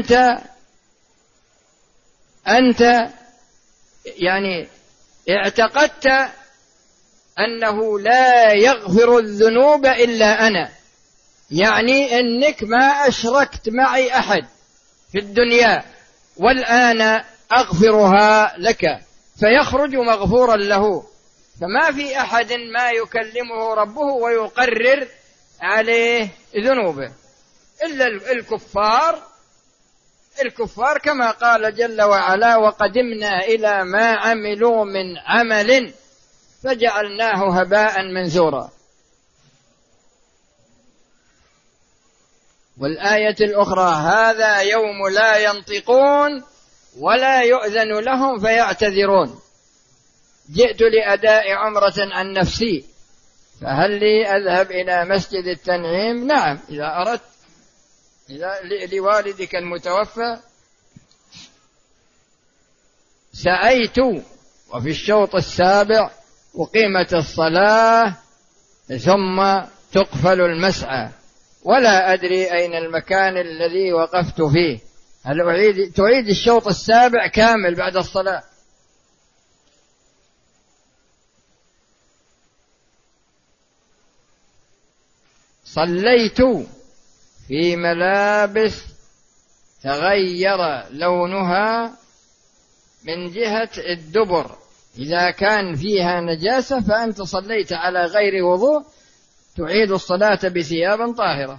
أنت يعني اعتقدت أنه لا يغفر الذنوب إلا أنا، يعني أنك ما أشركت معي أحد في الدنيا، والآن أغفرها لك، فيخرج مغفورا له. فما في أحد ما يكلمه ربه ويقرر عليه ذنوبه إلا الكفار كما قال جل وعلا: وقدمنا إلى ما عملوا من عمل فجعلناه هباء منثورا. والآية الأخرى: هذا يوم لا ينطقون ولا يؤذن لهم فيعتذرون، جئت لأداء عمرة عن نفسي فهل لي أذهب إلى مسجد التنعيم؟ نعم، إذا أردت، إذا لوالدك المتوفى. سعيت، وفي الشوط السابع أقيمت الصلاة ثم تقفل المسعى، ولا أدري أين المكان الذي وقفت فيه. هل تعيد الشوط السابع كامل بعد الصلاة؟ صليت في ملابس تغير لونها من جهة الدبر، إذا كان فيها نجاسة فأنت صليت على غير وضوء، تعيد الصلاة بثياب طاهرة.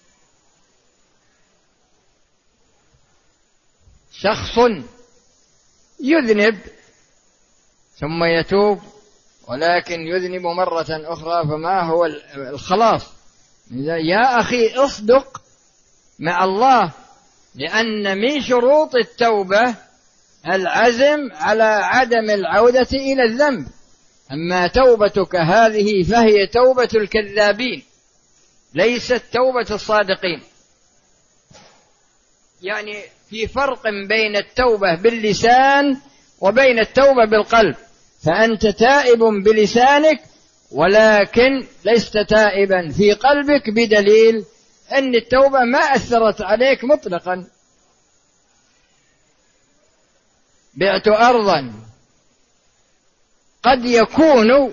شخص يذنب ثم يتوب، ولكن يذنب مرة أخرى، فما هو الخلاص؟ يا أخي اصدق مع الله، لأن من شروط التوبة العزم على عدم العودة إلى الذنب. أما توبتك هذه فهي توبة الكذابين، ليست توبة الصادقين. يعني في فرق بين التوبة باللسان وبين التوبة بالقلب، فأنت تائب بلسانك ولكن لست تائبا في قلبك، بدليل أن التوبة ما أثرت عليك مطلقا. بعت أرضا قد يكون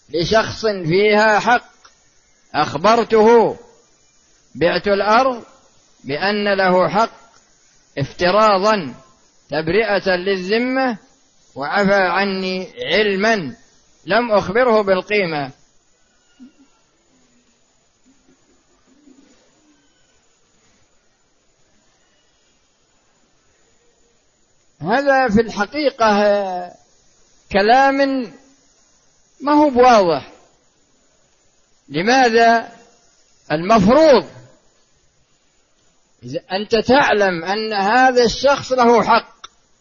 لشخص فيها حق، أخبرته بعت الأرض بأن له حق افتراضا تبرئة للذمة وعفى عني علما لم أخبره بالقيمة. هذا في الحقيقة كلام ما هو بواضح. لماذا؟ المفروض إذا أنت تعلم أن هذا الشخص له حق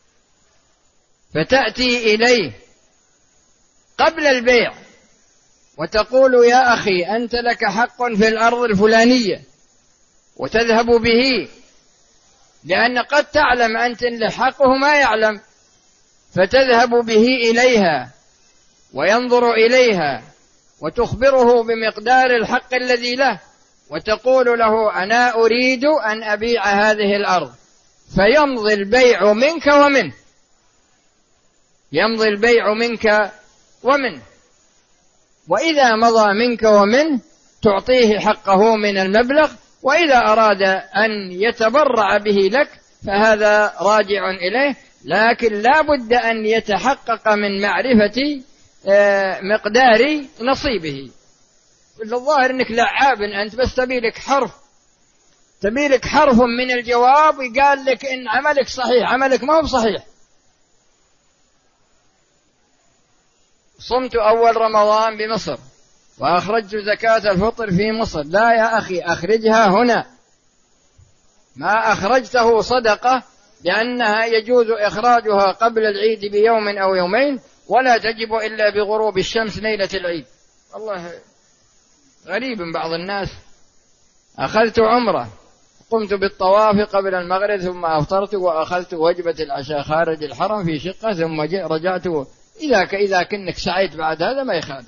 فتأتي إليه قبل البيع وتقول يا أخي أنت لك حق في الأرض الفلانية، وتذهب به، لأن قد تعلم أنت أن حقه ما يعلم، فتذهب به إليها وينظر إليها وتخبره بمقدار الحق الذي له، وتقول له أنا أريد أن أبيع هذه الأرض، فيمضي البيع منك ومنه، يمضي البيع منك ومنه، وإذا مضى منك ومنه تعطيه حقه من المبلغ، وإذا أراد أن يتبرع به لك فهذا راجع إليه، لكن لا بد أن يتحقق من معرفة مقدار نصيبه. الظاهر أنك لعاب أنت، بس تبي لك حرف من الجواب وقال لك إن عملك صحيح، عملك ما هو صحيح. صمت أول رمضان بمصر وأخرجت زكاة الفطر في مصر. لا يا أخي، أخرجها هنا، ما أخرجته صدقة، لأنها يجوز إخراجها قبل العيد بيوم أو يومين، ولا تجب إلا بغروب الشمس ليلة العيد. الله غريب بعض الناس. أخذت عمرة، قمت بالطواف قبل المغرب، ثم أفطرت وأخذت وجبة العشاء خارج الحرم في شقة، ثم رجعت. إذا كنك سعيت بعد هذا ما يخالف.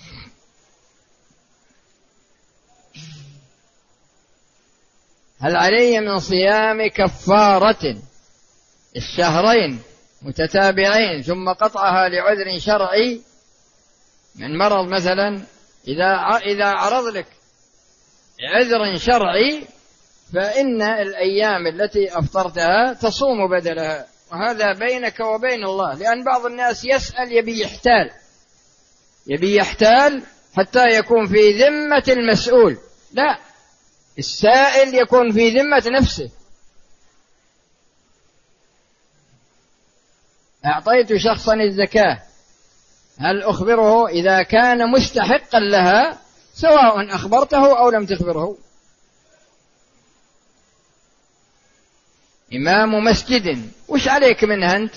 هل علي من صيام كفارة الشهرين متتابعين ثم قطعها لعذر شرعي من مرض مثلا؟ إذا عرض لك عذر شرعي فإن الأيام التي أفطرتها تصوم بدلها، وهذا بينك وبين الله. لأن بعض الناس يسأل يبي يحتال حتى يكون في ذمة المسؤول. لا، السائل يكون في ذمة نفسه. أعطيت شخصا الزكاة، هل أخبره إذا كان مستحقا لها، سواء أخبرته أو لم تخبره؟ إمام مسجد، وش عليك منه أنت؟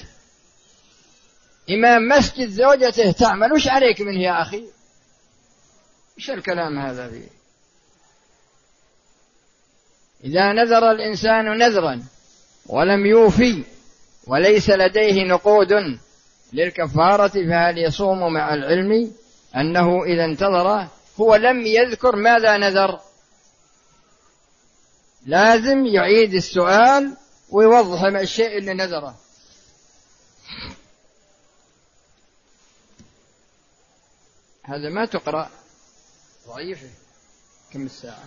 إمام مسجد زوجته تعمل، وش عليك منه يا أخي؟ وش الكلام هذا فيه؟ إذا نذر الإنسان نذرا ولم يوفي وليس لديه نقود للكفارة، فهل يصوم مع العلم أنه إذا انتظر هو لم يذكر ماذا نذر؟ لازم يعيد السؤال ويوضح الشيء اللي نذره. هذا ما تقرأ، ضعيفة. كم الساعة؟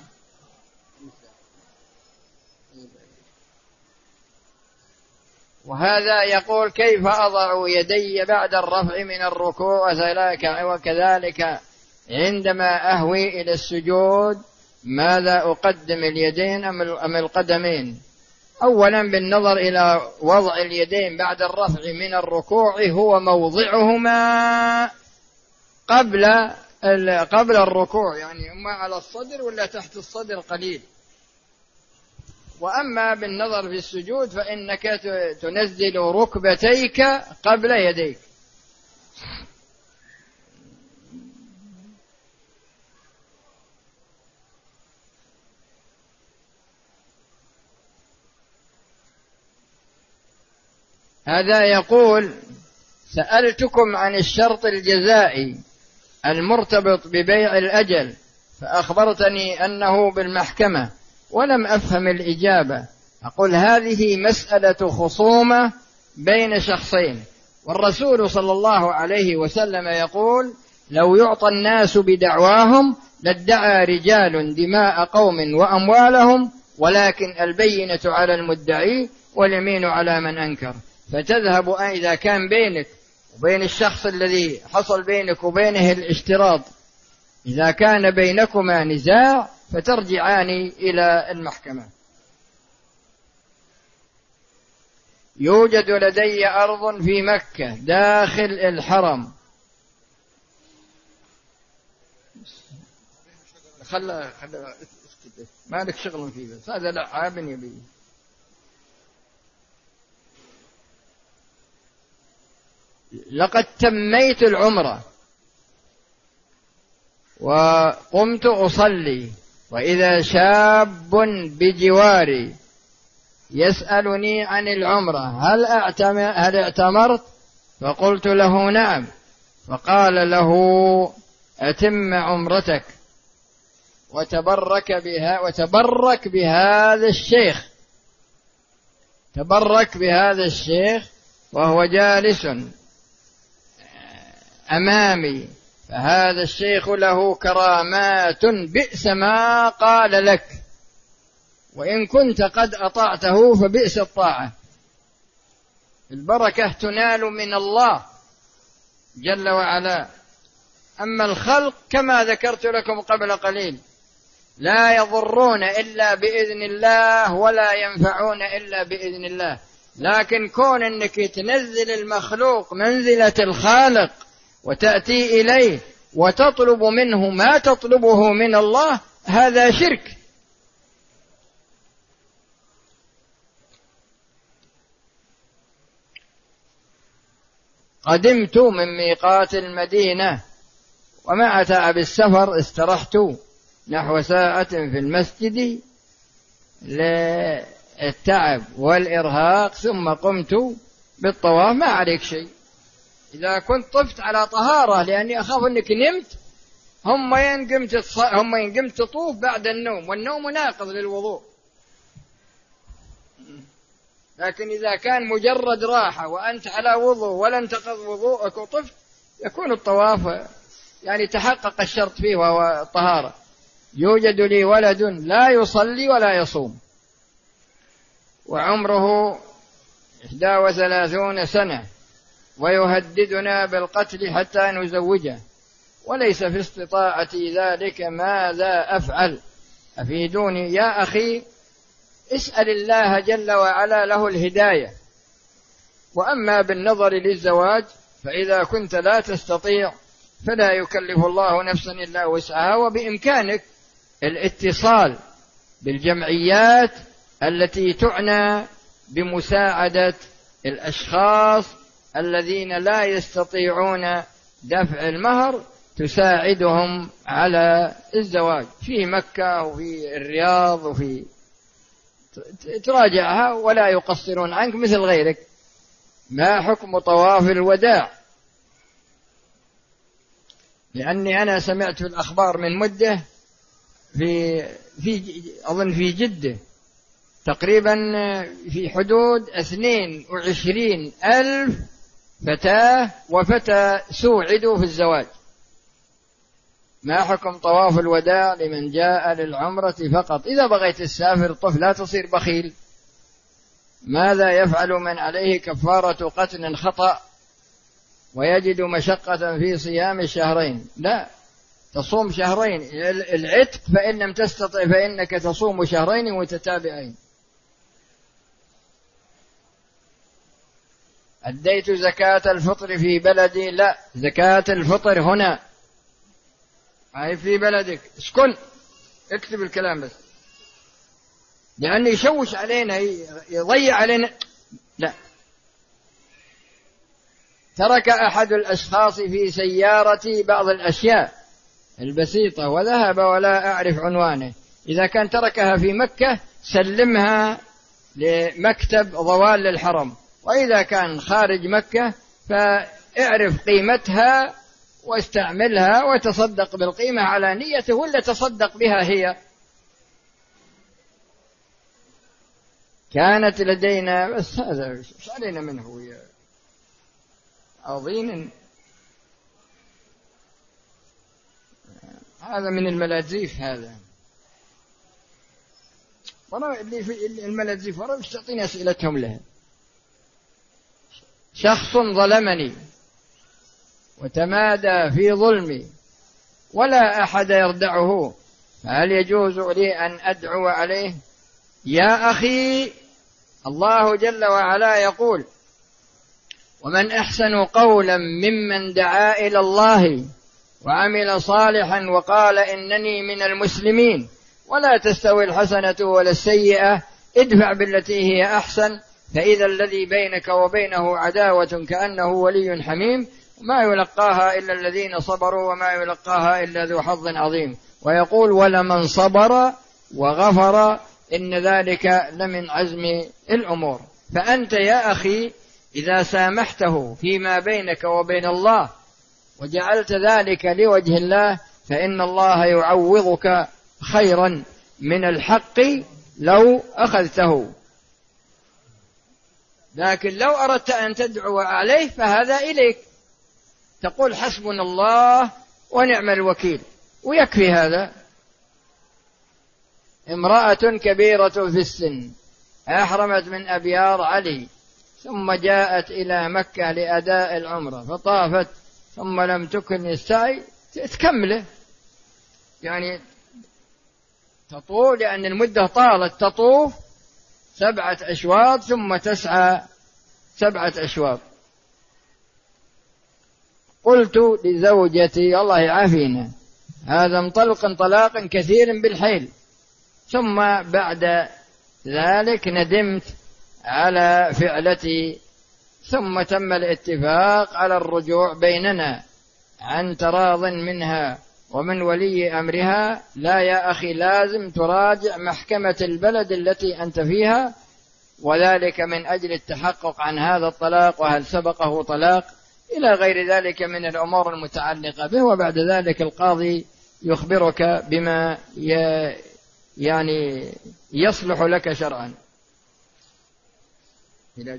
وهذا يقول كيف أضع يدي بعد الرفع من الركوع وكذلك عندما أهوي إلى السجود، ماذا أقدم، اليدين أم القدمين؟ أولا بالنظر إلى وضع اليدين بعد الرفع من الركوع، هو موضعهما قبل الركوع، يعني إما على الصدر ولا تحت الصدر قليل. وأما بالنظر في السجود فإنك تنزل ركبتيك قبل يديك. هذا يقول سألتكم عن الشرط الجزائي المرتبط ببيع الأجل، فأخبرتني أنه بالمحكمة ولم أفهم الإجابة. أقول هذه مسألة خصومة بين شخصين، والرسول صلى الله عليه وسلم يقول لو يعطى الناس بدعواهم لادعى رجال دماء قوم وأموالهم ولكن البينة على المدعي واليمين على من أنكر. فتذهب إذا كان بينك وبين الشخص الذي حصل بينك وبينه الاشتراط، إذا كان بينكما نزاع فترجعان إلى المحكمة. يوجد لدي أرض في مكة داخل الحرم. خلى ما لك شغل فيه، بس هذا لعاب يبي. لقد تميت العمرة وقمت أصلي، وإذا شاب بجواري يسألني عن العمرة هل اعتمرت؟ فقلت له نعم. فقال له أتم عمرتك وتبرك بهذا الشيخ، تبرك بهذا الشيخ وهو جالس أمامي، فهذا الشيخ له كرامات بئس ما قال لك، وإن كنت قد أطعته فبئس الطاعة. البركة تنال من الله جل وعلا. أما الخلق كما ذكرت لكم قبل قليل لا يضرون إلا بإذن الله ولا ينفعون إلا بإذن الله. لكن كون أنك تنزل المخلوق منزلة الخالق وتأتي إليه وتطلب منه ما تطلبه من الله، هذا شرك. قدمت من ميقات المدينة ومع تعب السفر استرحت نحو ساعة في المسجد للتعب والإرهاق، ثم قمت بالطواف. ما عليك شيء إذا كنت طفت على طهارة، لأني أخاف أنك نمت. هم ينقمت تطوف بعد النوم، والنوم ناقض للوضوء. لكن إذا كان مجرد راحة وأنت على وضوء ولا انتقض وضوءك وطفت، يكون الطواف يعني تحقق الشرط فيه وهو الطهارة. يوجد لي ولد لا يصلي ولا يصوم، وعمره 31 سنة، ويهددنا بالقتل حتى نزوجه، وليس في استطاعتي ذلك. ماذا أفعل؟ أفيدوني يا أخي. اسأل الله جل وعلا له الهداية. وأما بالنظر للزواج فإذا كنت لا تستطيع فلا يكلف الله نفسا إلا وسعها، وبإمكانك الاتصال بالجمعيات التي تعنى بمساعدة الأشخاص الذين لا يستطيعون دفع المهر، تساعدهم على الزواج في مكة وفي الرياض وفي تراجعها ولا يقصرون عنك مثل غيرك. ما حكم طواف الوداع؟ لأني أنا سمعت في الأخبار من مدة أظن في جدة تقريبا في حدود 22,000 فتاة وفتى سوعدوا في الزواج. ما حكم طواف الوداع لمن جاء للعمرة فقط؟ إذا بغيت تسافر طف، لا تصير بخيل. ماذا يفعل من عليه كفارة قتل خطأ ويجد مشقة في صيام الشهرين؟ لا، تصوم شهرين. العتق فإن لم تستطع فإنك تصوم شهرين متتابعين. أديت زكاة الفطر في بلدي؟ لا، زكاة الفطر هنا، هاي في بلدك. اسكن، اكتب الكلام بس، لأنه يشوش علينا، يضيع علينا. لا. ترك أحد الأشخاص في سيارتي بعض الأشياء البسيطة وذهب ولا أعرف عنوانه. إذا كان تركها في مكة سلمها لمكتب ضوال للحرم، وإذا كان خارج مكة فاعرف قيمتها واستعملها وتصدق بالقيمة على نيته، ولا تصدق بها هي. كانت لدينا، بس هذا ايش علينا منه يا أظن هذا من الملاذيف. هذا اللي في الملأ ذي فرع مش تعطيني أسئلتهم له. شخص ظلمني وتمادى في ظلمي ولا أحد يردعه، فهل يجوز لي أن أدعو عليه؟ يا أخي، الله جل وعلا يقول: ومن أحسن قولا ممن دعا إلى الله وعمل صالحا وقال إنني من المسلمين. ولا تستوي الحسنة ولا السيئة، ادفع بالتي هي أحسن فإذا الذي بينك وبينه عداوة كأنه ولي حميم، ما يلقاها إلا الذين صبروا وما يلقاها إلا ذو حظ عظيم. ويقول: ولمن صبر وغفر إن ذلك لمن عزم الأمور. فأنت يا أخي إذا سامحته فيما بينك وبين الله وجعلت ذلك لوجه الله فإن الله يعوضك خيرا من الحق لو أخذته. لكن لو أردت أن تدعو عليه فهذا إليك، تقول: حسبنا الله ونعم الوكيل، ويكفي هذا. امرأة كبيرة في السن أحرمت من أبيار علي ثم جاءت إلى مكة لأداء العمرة فطافت ثم لم تكن السعي تكمله، يعني تطوف، لأن المدة طالت، تطوف 7 أشواط ثم تسعى 7 أشواط. قلت لزوجتي الله يعافينا، هذا انطلق انطلاقا كثيرا بالحيل، ثم بعد ذلك ندمت على فعلتي، ثم تم الاتفاق على الرجوع بيننا عن تراض منها ومن ولي أمرها. لا يا أخي، لازم تراجع محكمة البلد التي أنت فيها، وذلك من أجل التحقق عن هذا الطلاق وهل سبقه طلاق إلى غير ذلك من الأمور المتعلقة به. وبعد ذلك القاضي يخبرك بما يعني يصلح لك شرعا. إذا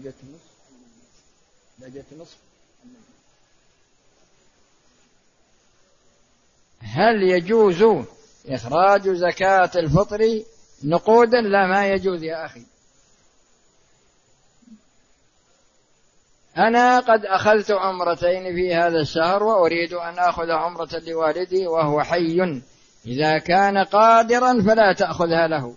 جت نصف هل يجوز إخراج زكاة الفطر نقودا؟ لا، ما يجوز يا أخي. أنا قد أخذت عمرتين في هذا الشهر وأريد أن أخذ عمرة لوالدي وهو حي، إذا كان قادرا فلا تأخذها له.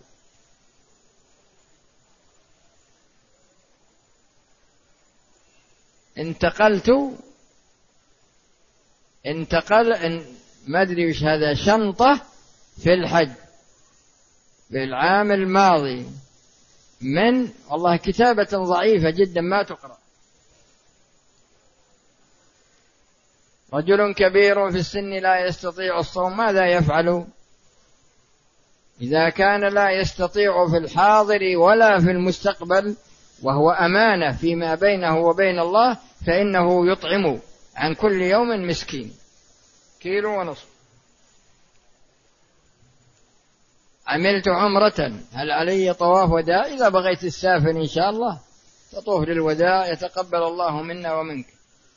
ما أدري وش هذا، شنطة في الحج في العام الماضي من والله كتابة ضعيفة جدا ما تقرأ. رجل كبير في السن لا يستطيع الصوم، ماذا يفعل؟ إذا كان لا يستطيع في الحاضر ولا في المستقبل وهو أمانة فيما بينه وبين الله فإنه يطعم عن كل يوم مسكين 1.5 كيلو. عملت عمرة، هل علي طواف وداع؟ إذا بغيت تسافر إن شاء الله تطوف للوداع، يتقبل الله منا ومنك.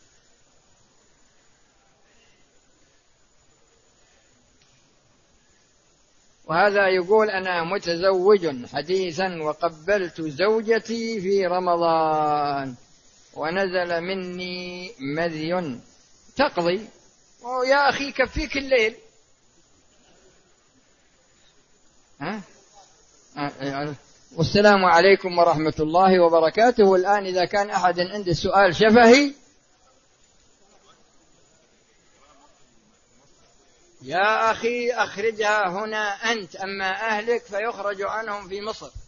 وهذا يقول: أنا متزوج حديثا وقبلت زوجتي في رمضان ونزل مني مذي، تقضي. يا أخي كفيك الليل. والسلام عليكم ورحمة الله وبركاته. الآن إذا كان أحد عنده سؤال شفهي، يا أخي أخرجها هنا أنت، أما أهلك فيخرج عنهم في مصر.